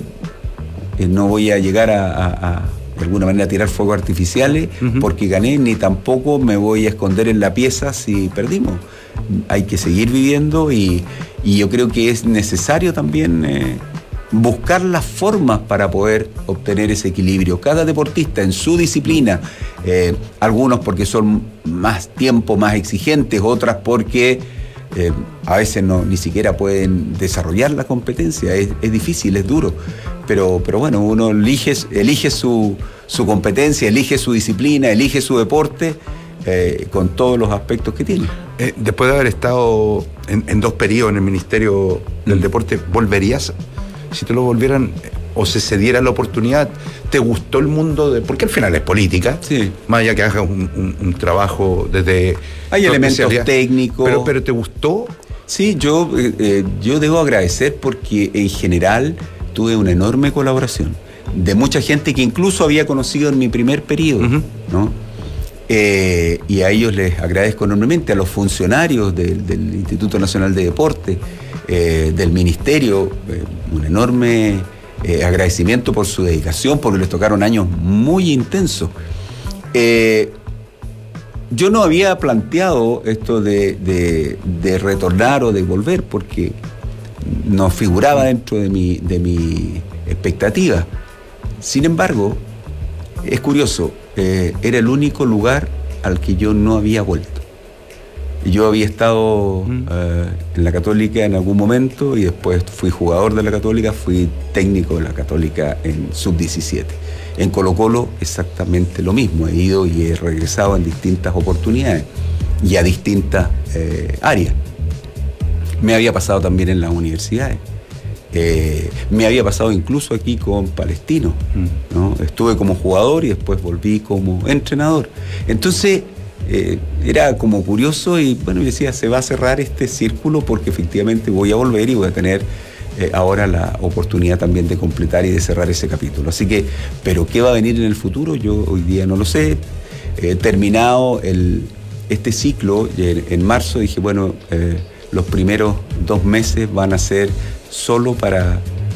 no voy a llegar a, a, a de alguna manera a tirar fuegos artificiales uh-huh. porque gané, ni tampoco me voy a esconder en la pieza si perdimos. Hay que seguir viviendo y, y yo creo que es necesario también eh, buscar las formas para poder obtener ese equilibrio. Cada deportista en su disciplina, eh, algunos porque son más tiempo, más exigentes, otras porque Eh, a veces no, ni siquiera pueden desarrollar la competencia, es, es difícil, es duro, pero, pero bueno, uno elige, elige su, su competencia, elige su disciplina, elige su deporte eh, con todos los aspectos que tiene. Eh, después de haber estado en, en dos periodos en el Ministerio del mm. Deporte, ¿volverías? Si te lo volvieran o se cediera la oportunidad, ¿te gustó el mundo de...? Porque al final es política, sí. Más allá que hagas un, un, un trabajo desde... Hay elementos técnicos. Pero, pero ¿te gustó? Sí, yo, eh, yo debo agradecer porque en general tuve una enorme colaboración de mucha gente que incluso había conocido en mi primer periodo, uh-huh. ¿no? Eh, y a ellos les agradezco enormemente, a los funcionarios del, del Instituto Nacional de Deporte, eh, del Ministerio, eh, un enorme... Eh, agradecimiento por su dedicación, porque les tocaron años muy intensos. Eh, yo no había planteado esto de, de, de retornar o de volver, porque no figuraba dentro de mi, de mi expectativa. Sin embargo, es curioso, eh, era el único lugar al que yo no había vuelto. Yo había estado mm. eh, en la Católica en algún momento y después fui jugador de la Católica, fui técnico de la Católica en sub diecisiete. En Colo-Colo exactamente lo mismo, he ido y he regresado en distintas oportunidades y a distintas eh, áreas. Me había pasado también en las universidades, eh, me había pasado incluso aquí con Palestino, mm. ¿no? Estuve como jugador y después volví como entrenador. Entonces... Eh, era como curioso y bueno, yo decía, se va a cerrar este círculo porque efectivamente voy a volver y voy a tener eh, ahora la oportunidad también de completar y de cerrar ese capítulo. Así que, pero ¿qué va a venir en el futuro? Yo hoy día no lo sé. Eh, terminado el, este ciclo, en, en marzo dije, bueno, eh, los primeros dos meses van a ser solo para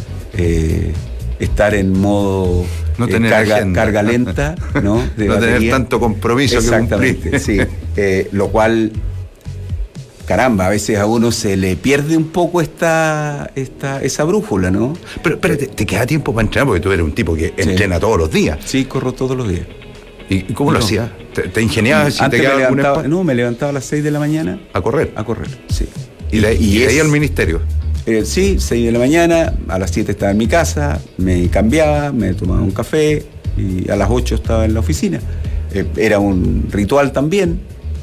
eh, estar en modo... No tener eh, carga, agenda. carga lenta, ¿no? De no batería. Tener tanto compromiso. Exactamente, que sí. Eh, lo cual, caramba, a veces a uno se le pierde un poco esta, esta, esa brújula, ¿no? Pero, pero te, te queda tiempo para entrenar porque tú eres un tipo que sí. entrena todos los días. Sí, corro todos los días. ¿Y cómo no. lo hacías? ¿Te, te ingeniabas? Si Antes te me levantaba, algún no, me levantaba a las seis de la mañana. ¿A correr? A correr, sí. ¿Y, de, y, y de ahí al ministerio? Eh, sí, seis de la mañana, a las siete estaba en mi casa, me cambiaba, me tomaba un café y a las ocho estaba en la oficina. Eh, era un ritual también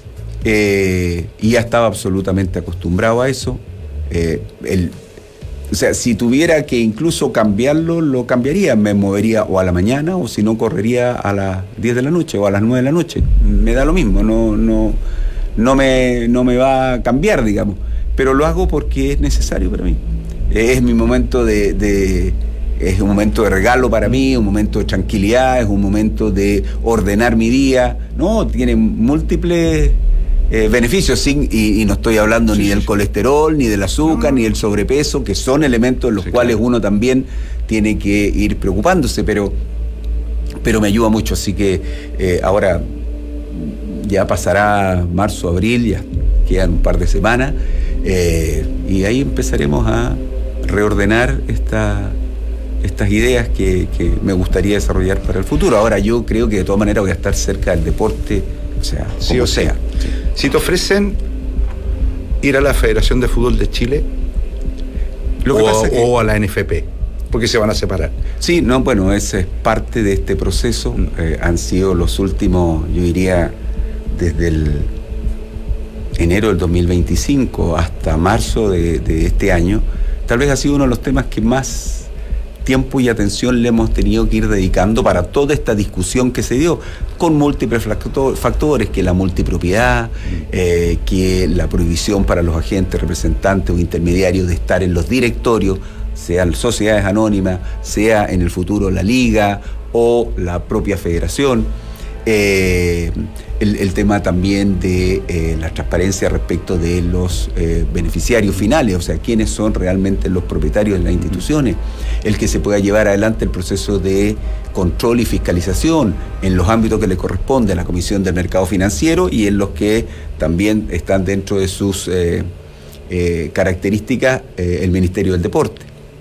eh, y ya estaba absolutamente acostumbrado a eso. Eh, el, o sea, si tuviera que incluso cambiarlo, lo cambiaría. Me movería o a la mañana o si no correría a las diez de la noche o a las nueve de la noche. Me da lo mismo, no, no, no, me, no me va a cambiar, digamos. Pero lo hago porque es necesario para mí. Es mi momento de, de es un momento de regalo para mí, un momento de tranquilidad, es un momento de ordenar mi día. No, tiene múltiples eh, beneficios, sin, y, y no estoy hablando sí, ni del sí. colesterol, ni del azúcar, no. ni del sobrepeso, que son elementos en los sí, cuales claro. uno también tiene que ir preocupándose, pero, pero me ayuda mucho. Así que eh, ahora ya pasará marzo, abril, ya quedan un par de semanas. Eh, y ahí empezaremos a reordenar esta, estas ideas que, que me gustaría desarrollar para el futuro. Ahora yo creo que de todas maneras voy a estar cerca del deporte, o sea, sí como o sea. Sí. Si te ofrecen ir a la Federación de Fútbol de Chile Lo que o, pasa es que, o a la N F P, porque se van a separar. Sí, no, bueno, ese es parte de este proceso. Eh, han sido los últimos, yo diría, desde el enero del dos mil veinticinco hasta marzo de, de este año, tal vez ha sido uno de los temas que más tiempo y atención le hemos tenido que ir dedicando para toda esta discusión que se dio, con múltiples factores, que la multipropiedad, eh, que la prohibición para los agentes, representantes o intermediarios de estar en los directorios, sean sociedades anónimas, sea en el futuro la liga o la propia federación. Eh, el, el tema también de eh, la transparencia respecto de los eh, beneficiarios finales, o sea, quiénes son realmente los propietarios de las instituciones, el que se pueda llevar adelante el proceso de control y fiscalización en los ámbitos que le corresponde a la Comisión del Mercado Financiero y en los que también están dentro de sus eh, eh, características eh, el Ministerio del Deporte.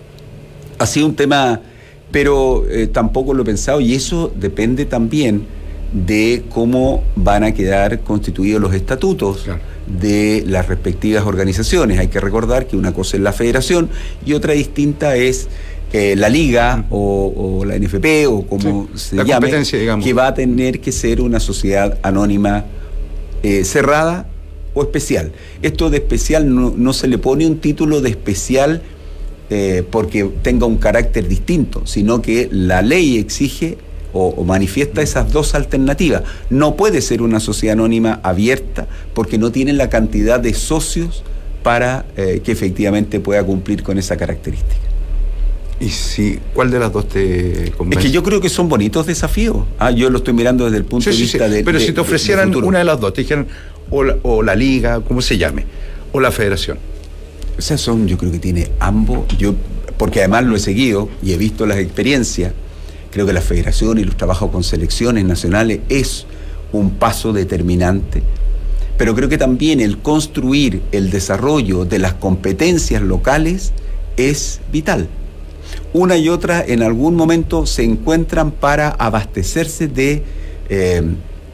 Ha sido un tema, pero eh, tampoco lo he pensado, y eso depende también de cómo van a quedar constituidos los estatutos, claro, de las respectivas organizaciones. Hay que recordar que una cosa es la federación y otra distinta es eh, la liga o, o la N F P o como sí, se llame, digamos, que va a tener que ser una sociedad anónima eh, cerrada o especial. Esto de especial no, no se le pone un título de especial eh, porque tenga un carácter distinto, sino que la ley exige O, o manifiesta esas dos alternativas. No puede ser una sociedad anónima abierta porque no tiene la cantidad de socios para eh, que efectivamente pueda cumplir con esa característica. ¿Y si cuál de las dos te convence? Es que yo creo que son bonitos desafíos. Ah, yo lo estoy mirando desde el punto sí, de sí, vista sí. de... Pero de, si te ofrecieran de, de una de las dos, te dijeran o la, o la liga, como se llame, o la federación. O sea, son, yo creo que tiene ambos. Yo, porque además lo he seguido y he visto las experiencias. Creo que la federación y los trabajos con selecciones nacionales es un paso determinante, pero creo que también el construir el desarrollo de las competencias locales es vital. Una y otra en algún momento se encuentran para abastecerse de eh,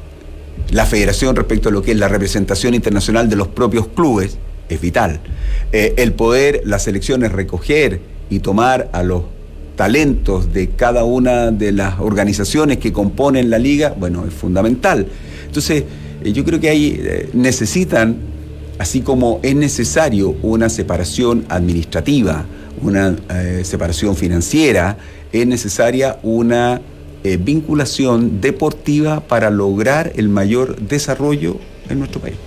la federación respecto a lo que es la representación internacional de los propios clubes, es vital. Eh, el poder, las selecciones, recoger y tomar a los talentos de cada una de las organizaciones que componen la liga, bueno, es fundamental. Entonces, eh, yo creo que ahí eh, necesitan, así como es necesario una separación administrativa, una eh, separación financiera, es necesaria una eh, vinculación deportiva para lograr el mayor desarrollo en nuestro país.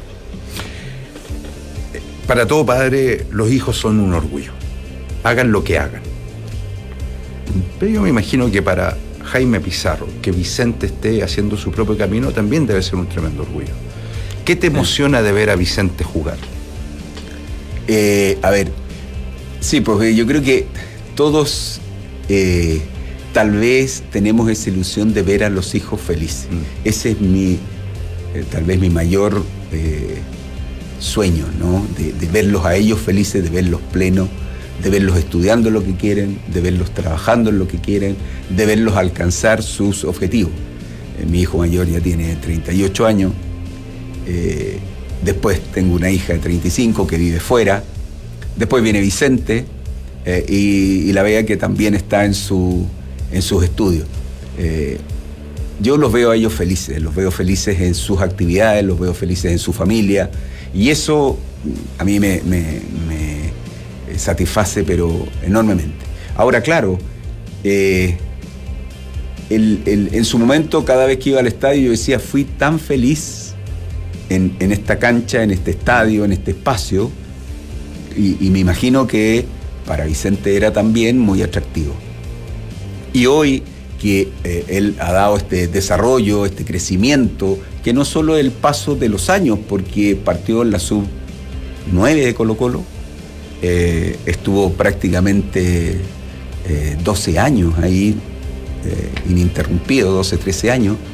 Para todo padre, los hijos son un orgullo. Hagan lo que hagan. Pero yo me imagino que para Jaime Pizarro, que Vicente esté haciendo su propio camino, también debe ser un tremendo orgullo. ¿Qué te emociona de ver a Vicente jugar? Eh, a ver, sí, pues yo creo que todos eh, tal vez tenemos esa ilusión de ver a los hijos felices. Mm. Ese es mi, eh, tal vez mi mayor eh, sueño, ¿no? De, de verlos a ellos felices, de verlos plenos, de verlos estudiando lo que quieren, de verlos trabajando en lo que quieren, de verlos alcanzar sus objetivos. Eh, mi hijo mayor ya tiene treinta y ocho años, eh, después tengo una hija de treinta y cinco que vive fuera, después viene Vicente eh, y, y la vea que también está en, su, en sus estudios. Eh, yo los veo a ellos felices, los veo felices en sus actividades, los veo felices en su familia y eso a mí me... me, me satisface pero enormemente. Ahora, claro, eh, el, el, en su momento cada vez que iba al estadio yo decía, fui tan feliz en, en esta cancha, en este estadio, en este espacio, y, y me imagino que para Vicente era también muy atractivo. Y hoy que eh, él ha dado este desarrollo, este crecimiento, que no solo es el paso de los años, porque partió en la sub nueve de Colo-Colo, Eh, estuvo prácticamente eh, doce años ahí, eh, ininterrumpido, doce, trece años,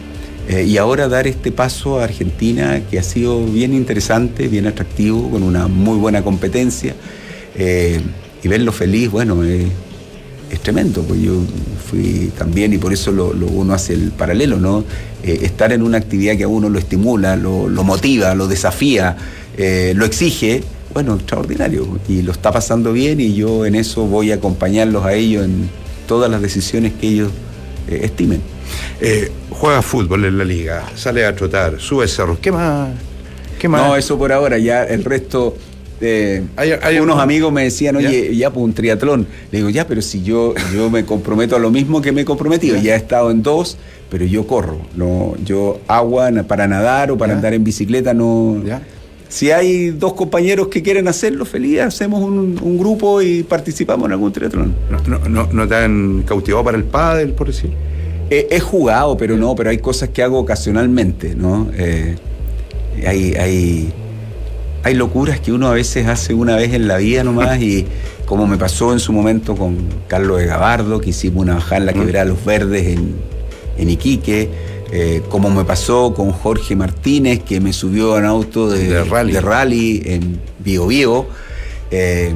Eh, y ahora dar este paso a Argentina, que ha sido bien interesante, bien atractivo, con una muy buena competencia. Eh, y verlo feliz, bueno, eh, es tremendo, pues yo fui también, y por eso lo, lo uno hace el paralelo, ¿no? Eh, estar en una actividad que a uno lo estimula, lo, lo motiva, lo desafía, eh, lo exige, bueno, extraordinario, y lo está pasando bien, y yo en eso voy a acompañarlos a ellos en todas las decisiones que ellos eh, estimen. Eh, juega fútbol en la liga, sale a trotar, sube cerros, ¿qué más? ¿Qué más? No, eso por ahora, ya el resto... Eh, hay, hay unos un... amigos me decían, oye, ya, ya pues un triatlón. Le digo, ya, pero si yo, yo me comprometo a lo mismo que me he comprometido, ya, ya he estado en dos, pero yo corro, no, yo agua para nadar o para ya. andar en bicicleta, no. Ya. Si hay dos compañeros que quieren hacerlo, feliz, hacemos un, un grupo y participamos en algún triatlón. ¿No, no, no, no te han cautivado para el pádel, por decir? He, he jugado, pero no, pero hay cosas que hago ocasionalmente, ¿no? Eh, hay... hay Hay locuras que uno a veces hace una vez en la vida nomás, y como me pasó en su momento con Carlos de Gabardo, que hicimos una bajada en la Quebrada de los Verdes en, en Iquique, eh, como me pasó con Jorge Martínez, que me subió a un auto de, de, rally. de rally en Bío Bío. Eh,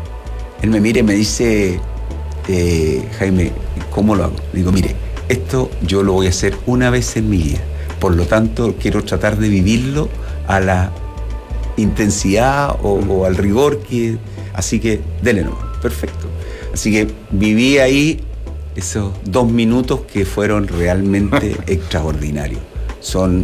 él me mira y me dice, eh, Jaime, ¿cómo lo hago? Digo, mire, esto yo lo voy a hacer una vez en mi vida, por lo tanto quiero tratar de vivirlo a la intensidad o, o al rigor que, así que dele nomás, perfecto. Así que viví ahí esos dos minutos que fueron realmente extraordinarios. Son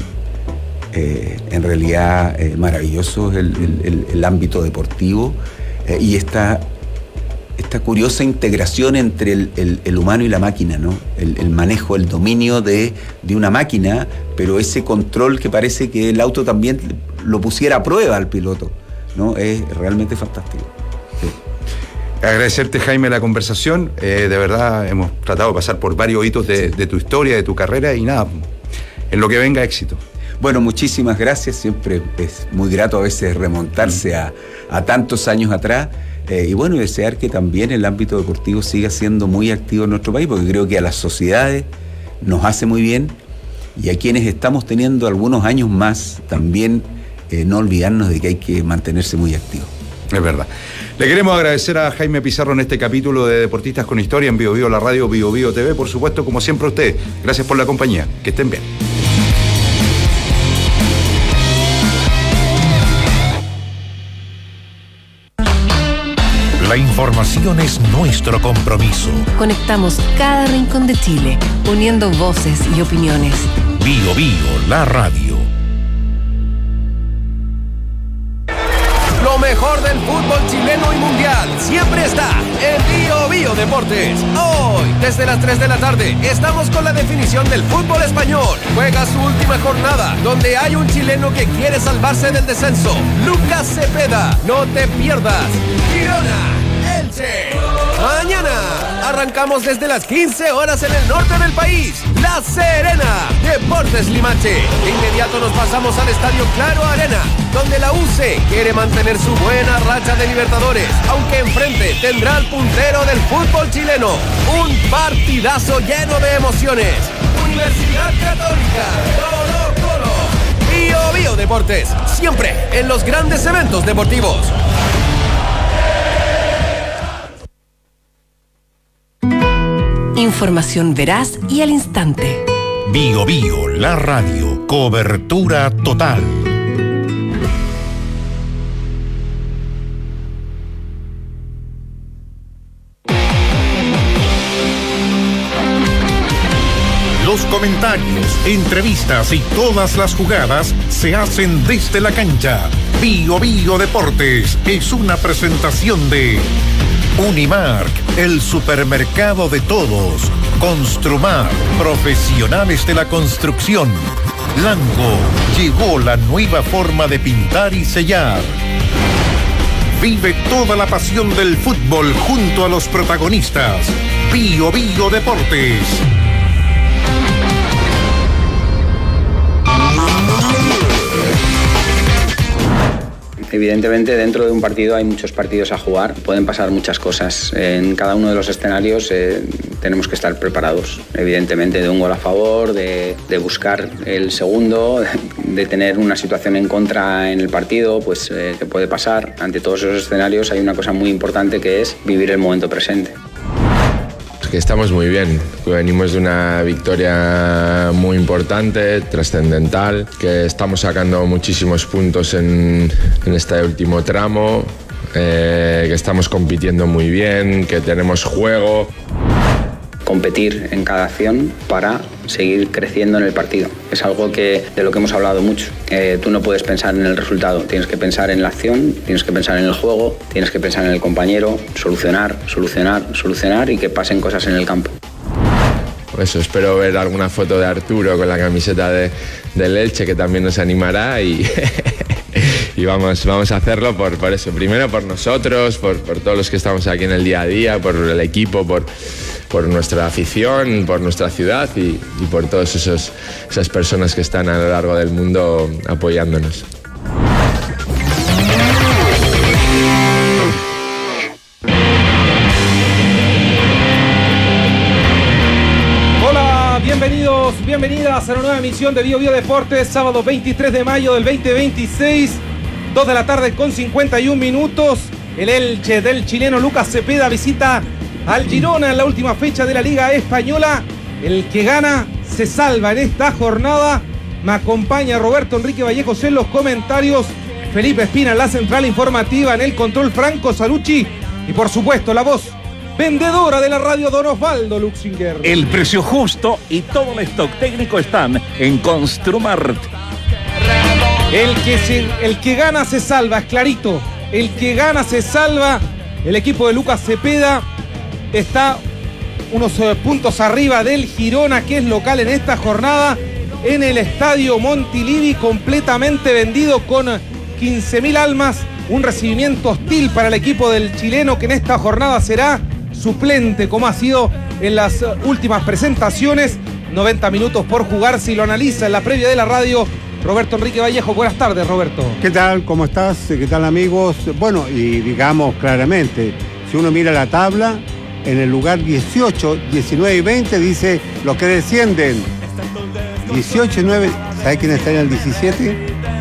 eh, en realidad eh, maravillosos el, el, el ámbito deportivo eh, y esta, esta curiosa integración entre el, el, el humano y la máquina, ¿no? El, el manejo, el dominio de, de una máquina, pero ese control que parece que el auto también lo pusiera a prueba al piloto, ¿no? Es realmente fantástico. Sí. Agradecerte, Jaime, la conversación. Eh, de verdad, hemos tratado de pasar por varios hitos de, sí. de tu historia, de tu carrera, y nada, en lo que venga, éxito. Bueno, muchísimas gracias. Siempre es muy grato a veces remontarse a, a tantos años atrás. Eh, y bueno, desear que también el ámbito deportivo siga siendo muy activo en nuestro país, porque creo que a las sociedades nos hace muy bien, y a quienes estamos teniendo algunos años más, también eh, no olvidarnos de que hay que mantenerse muy activos. Es verdad. Le queremos agradecer a Jaime Pizarro en este capítulo de Deportistas con Historia en Bio Bio, la radio Bio Bio T V, por supuesto, como siempre a usted. Gracias por la compañía. Que estén bien. La información es nuestro compromiso. Conectamos cada rincón de Chile, uniendo voces y opiniones. Bio Bio, la radio. Lo mejor del fútbol chileno y mundial siempre está en Bio Bio Deportes. Hoy, desde las tres de la tarde, estamos con la definición del fútbol español. Juega su última jornada, donde hay un chileno que quiere salvarse del descenso. Lucas Cepeda, no te pierdas. Girona, Elche. Mañana arrancamos desde las quince horas en el norte del país. La Serena, Deportes Limache. De inmediato nos pasamos al Estadio Claro Arena, donde la U C quiere mantener su buena racha de Libertadores, aunque enfrente tendrá al puntero del fútbol chileno. Un partidazo lleno de emociones. Universidad Católica, Colo Colo. Bio Bio Deportes, siempre en los grandes eventos deportivos. Información veraz y al instante. Bio Bio, la radio. Cobertura total. Los comentarios, entrevistas y todas las jugadas se hacen desde la cancha. Bio Bio Deportes es una presentación de Unimark, el supermercado de todos. Construmar, profesionales de la construcción. Lango, llegó la nueva forma de pintar y sellar. Vive toda la pasión del fútbol junto a los protagonistas. Bio Bio Deportes. Evidentemente, dentro de un partido hay muchos partidos a jugar, pueden pasar muchas cosas. En cada uno de los escenarios eh, tenemos que estar preparados, evidentemente, de un gol a favor, de, de buscar el segundo, de tener una situación en contra en el partido, pues eh, que puede pasar. Ante todos esos escenarios hay una cosa muy importante que es vivir el momento presente. Que estamos muy bien, venimos de una victoria muy importante, trascendental, que estamos sacando muchísimos puntos en, en este último tramo, eh, que estamos compitiendo muy bien, que tenemos juego. Competir en cada acción para seguir creciendo en el partido. Es algo que, de lo que hemos hablado mucho. Eh, tú no puedes pensar en el resultado, tienes que pensar en la acción, tienes que pensar en el juego, tienes que pensar en el compañero, solucionar, solucionar, solucionar y que pasen cosas en el campo. Eso, espero ver alguna foto de Arturo con la camiseta de, del Elche, que también nos animará y... Y vamos, vamos a hacerlo por, por eso, primero por nosotros, por, por todos los que estamos aquí en el día a día, por el equipo, por, por nuestra afición, por nuestra ciudad y, y por todas esas personas que están a lo largo del mundo apoyándonos. Bienvenidos, bienvenidas a una nueva emisión de Bio Bio Deportes, sábado veintitrés de mayo del veinte veintiséis, dos de la tarde con cincuenta y un minutos. El Elche del chileno Lucas Cepeda visita al Girona en la última fecha de la Liga Española. El que gana se salva en esta jornada. Me acompaña Roberto Enrique Vallejos en los comentarios, Felipe Espina en la central informativa, en el control Franco Salucci y por supuesto la voz vendedora de la radio, don Osvaldo Luxinger. El precio justo y todo el stock técnico están en Construmart. El que, se, el que gana se salva, es clarito. El que gana se salva. El equipo de Lucas Cepeda está unos puntos arriba del Girona, que es local en esta jornada, en el estadio Montilivi, completamente vendido con quince mil almas. Un recibimiento hostil para el equipo del chileno, que en esta jornada será suplente, como ha sido en las últimas presentaciones. noventa minutos por jugar, si lo analiza en la previa de la radio Roberto Enrique Vallejo. Buenas tardes, Roberto. ¿Qué tal? ¿Cómo estás? ¿Qué tal, amigos? Bueno, y digamos claramente, si uno mira la tabla, en el lugar dieciocho, diecinueve y veinte dice los que descienden. dieciocho y nueve, ¿sabe quién está en el diecisiete?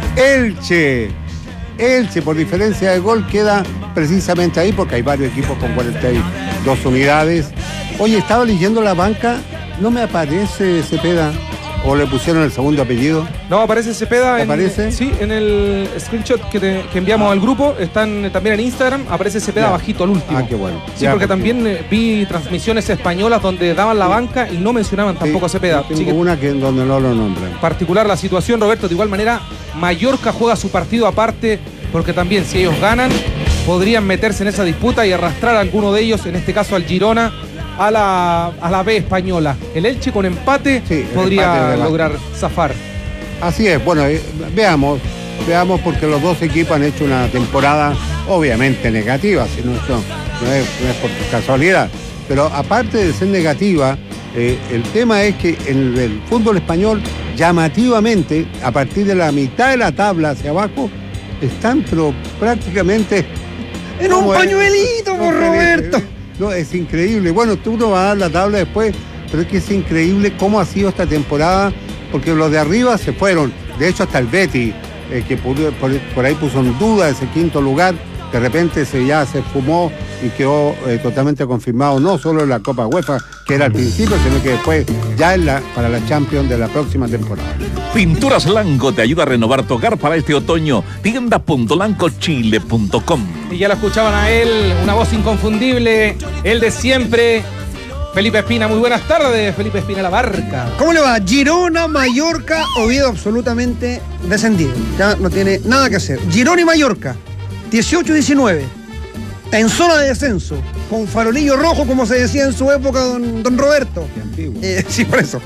Elche. Elche, por diferencia de gol, queda precisamente ahí, porque hay varios equipos con cuarenta y dos unidades. Oye, estaba leyendo la banca, no me aparece Cepeda, o le pusieron el segundo apellido. No, aparece Cepeda. ¿Aparece? En, sí, en el screenshot que, te, que enviamos al grupo, están también en Instagram, aparece Cepeda ya. Bajito al último. Ah, qué bueno. Sí, ya, porque, porque también eh, vi transmisiones españolas donde daban la banca y no mencionaban tampoco sí, a Cepeda. Tengo que una que donde no lo nombran. Particular la situación, Roberto. De igual manera, Mallorca juega su partido aparte, porque también si ellos ganan, podrían meterse en esa disputa y arrastrar a alguno de ellos, en este caso al Girona, a la, a la B española. El Elche con empate sí, podría empate lograr zafar. Así es, bueno, eh, veamos, veamos porque los dos equipos han hecho una temporada obviamente negativa, si no, no, no, es, no es por casualidad. Pero aparte de ser negativa, eh, el tema es que en el fútbol español, llamativamente, a partir de la mitad de la tabla hacia abajo, están pero prácticamente... ¡En un pañuelito, por Roberto! No, es increíble. Bueno, tú no vas a dar la tabla después, pero es que es increíble cómo ha sido esta temporada, porque los de arriba se fueron. De hecho, hasta el Betis, eh, que por, por, por ahí puso en duda ese quinto lugar, de repente se, ya se fumó y quedó eh, totalmente confirmado, no solo en la Copa UEFA, que era al principio, sino que después ya en la, para la Champions de la próxima temporada. Pinturas Lanco te ayuda a renovar tu hogar para este otoño. tienda punto lanco chile punto com. Y ya lo escuchaban a él, una voz inconfundible, el de siempre, Felipe Espina. Muy buenas tardes, Felipe Espina, la barca. ¿Cómo le va? Girona, Mallorca, Oviedo absolutamente descendido. Ya no tiene nada que hacer. Girona y Mallorca, dieciocho diecinueve, en zona de descenso, con farolillo rojo, como se decía en su época, don, don Roberto. Eh, sí, por eso.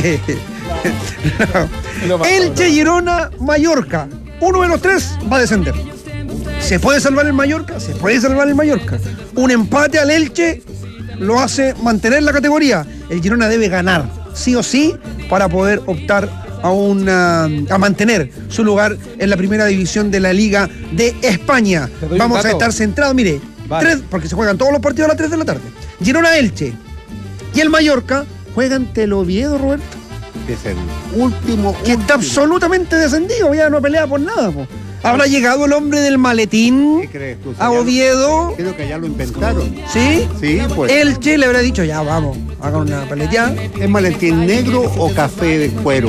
no. Elche, Girona, Mallorca. Uno de los tres va a descender. ¿Se puede salvar el Mallorca? Se puede salvar el Mallorca. Un empate al Elche lo hace mantener la categoría. El Girona debe ganar, sí o sí, para poder optar a, una, a mantener su lugar en la primera división de la Liga de España. Vamos a estar centrados, mire, vale. tres, porque se juegan todos los partidos a las tres de la tarde. Girona Elche y el Mallorca juegan ante el Oviedo, Roberto. Es el último. Que último. Está absolutamente descendido, ya no pelea por nada, po. ¿Habrá llegado el hombre del maletín? ¿Qué crees tú? A Oviedo. Creo que ya lo inventaron. ¿Sí? Sí, pues. Elche le habrá dicho, ya vamos, hagan una paleteada. ¿Es maletín negro o café de cuero?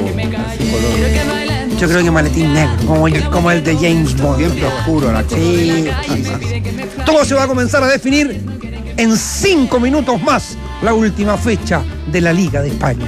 Yo creo que maletín negro, como el, como el de James Bond. Siempre oscuro la cosa. Sí, sí, sí. Todo se va a comenzar a definir en cinco minutos más, la última fecha de la Liga de España.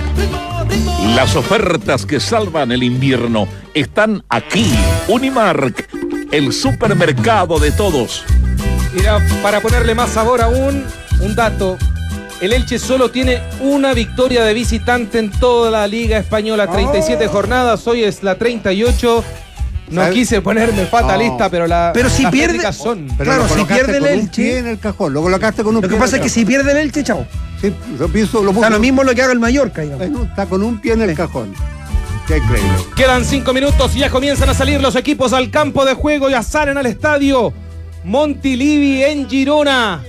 Las ofertas que salvan el invierno están aquí. Unimark, el supermercado de todos. Mira, para ponerle más sabor aún, un dato. El Elche solo tiene una victoria de visitante en toda la Liga Española. treinta y siete oh. jornadas, hoy es la treinta y ocho. No ¿sabes? Quise ponerme fatalista, no. pero la, pero si las pierde, son. Pero claro, si pierde el Elche en el cajón, lo colocaste con un Lo pie que pasa es que si pierde el Elche, chao. Sí, lo pienso, lo está lo mismo lo que haga el Mallorca, bueno, está con un pie en el sí. cajón. Qué increíble. Quedan cinco minutos y ya comienzan a salir los equipos al campo de juego. Ya salen al estadio Montilivi en Girona.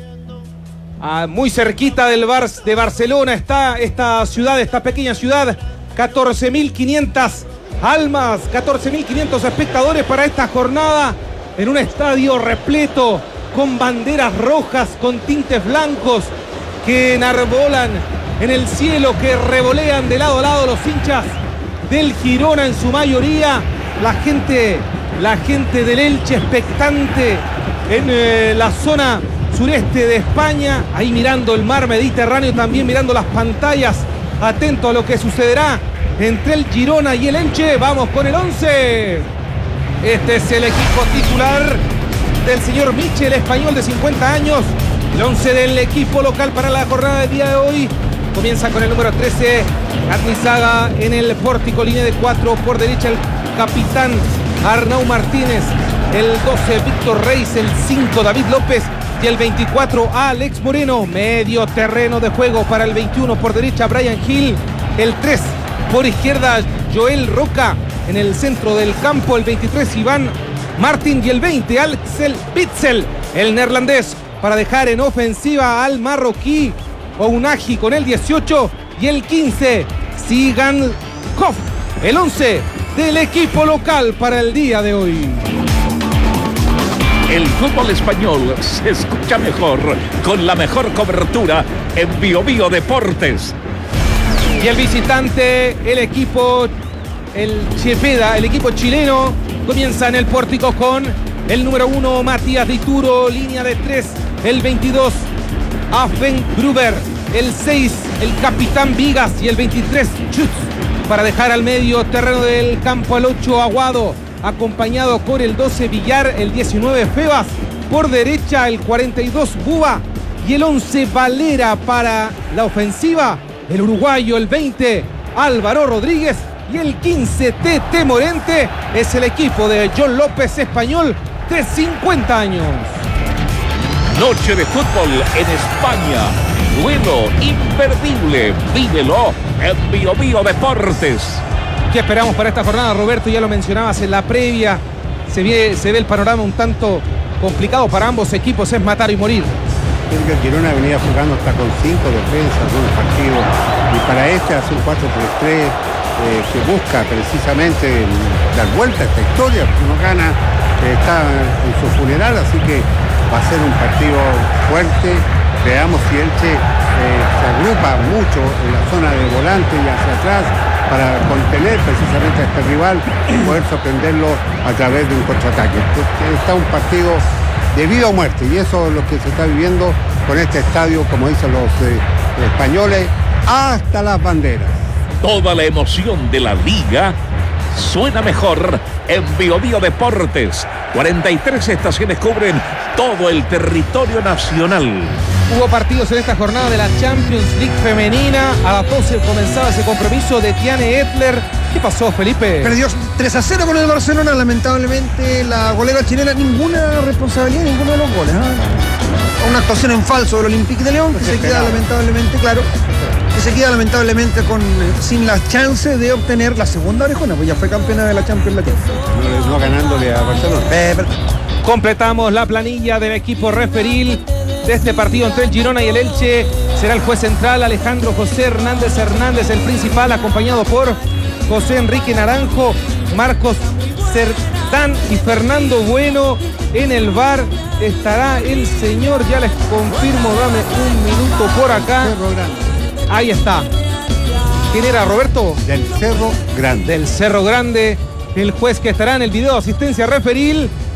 Ah, muy cerquita del Bar de Barcelona está esta ciudad, esta pequeña ciudad. catorce mil quinientas almas, catorce mil quinientos espectadores para esta jornada en un estadio repleto con banderas rojas, con tintes blancos que enarbolan en el cielo, que revolean de lado a lado los hinchas del Girona en su mayoría. La gente, la gente del Elche expectante en eh, la zona sureste de España, ahí mirando el mar Mediterráneo, también mirando las pantallas, atento a lo que sucederá entre el Girona y el Elche. Vamos con el once. Este es el equipo titular del señor Michel, español de cincuenta años. El once del equipo local para la jornada del día de hoy. Comienza con el número trece, Arnizaga en el pórtico, línea de cuatro, por derecha el capitán Arnau Martínez, el doce Víctor Reis, el cinco David López y el veinticuatro Alex Moreno. Medio terreno de juego para el veintiuno, por derecha Brian Hill, el tres por izquierda Joel Roca, en el centro del campo el veintitrés Iván Martín y el veinte Axel Witsel, el neerlandés, para dejar en ofensiva al marroquí Ounahi con el dieciocho y el quince Sigan Koff. El once del equipo local para el día de hoy. El fútbol español se escucha mejor con la mejor cobertura en Bio Bio Deportes. Y el visitante, el equipo, el Chepeda, el equipo chileno, comienza en el pórtico con el número uno Matías Dituro, línea de tres, el veintidós Afen Gruber, el seis el capitán Vigas y el veintitrés Schutz, para dejar al medio terreno del campo al ocho Aguado, acompañado por el doce Villar, el diecinueve Febas, por derecha el cuarenta y dos Buba y el once Valera para la ofensiva, el uruguayo, el veinte Álvaro Rodríguez y el quince Tete Morente. Es el equipo de John López, español de cincuenta años. Noche de fútbol en España. Duelo imperdible. Vívelo en Bio Bio Deportes. ¿Qué esperamos para esta jornada, Roberto? Ya lo mencionabas en la previa. Se ve, se ve el panorama un tanto complicado para ambos equipos. Es matar y morir. Creo que el Girona venía jugando hasta con cinco defensas en un partido. Y para este hace un cuatro tres tres eh, que busca precisamente dar vuelta a esta historia. Porque no gana, eh, está en su funeral, así que va a ser un partido fuerte. Veamos si Elche eh, se agrupa mucho en la zona de volante y hacia atrás para contener precisamente a este rival y poder sorprenderlo a través de un contraataque. Está un partido de vida o muerte y eso es lo que se está viviendo con este estadio, como dicen los eh, españoles, hasta las banderas. Toda la emoción de la liga suena mejor en Bio Bio Deportes. cuarenta y tres estaciones cubren todo el territorio nacional. Hubo partidos en esta jornada de la Champions League femenina. A las doce comenzaba ese compromiso de Tiane Etler. ¿Qué pasó, Felipe? Perdió tres a cero con el Barcelona. Lamentablemente la golera chilena, ninguna responsabilidad, ninguno de los goles, ¿eh? Una actuación en falso del Olympique de León, que se queda lamentablemente, claro, y se queda lamentablemente con, sin las chances de obtener la segunda orejona, pues ya fue campeona de la Champions Latina. No, no ganándole a Barcelona. Eh, Completamos la planilla del equipo referil de este partido entre el Girona y el Elche. Será el juez central Alejandro José Hernández Hernández, el principal, acompañado por José Enrique Naranjo, Marcos Cerdán y Fernando Bueno. En el V A R estará el señor, ya les confirmo, dame un minuto por acá. Cerro Grande. Ahí está. ¿Quién era, Roberto? Del Cerro Grande. Del Cerro Grande, el juez que estará en el video asistencia referil.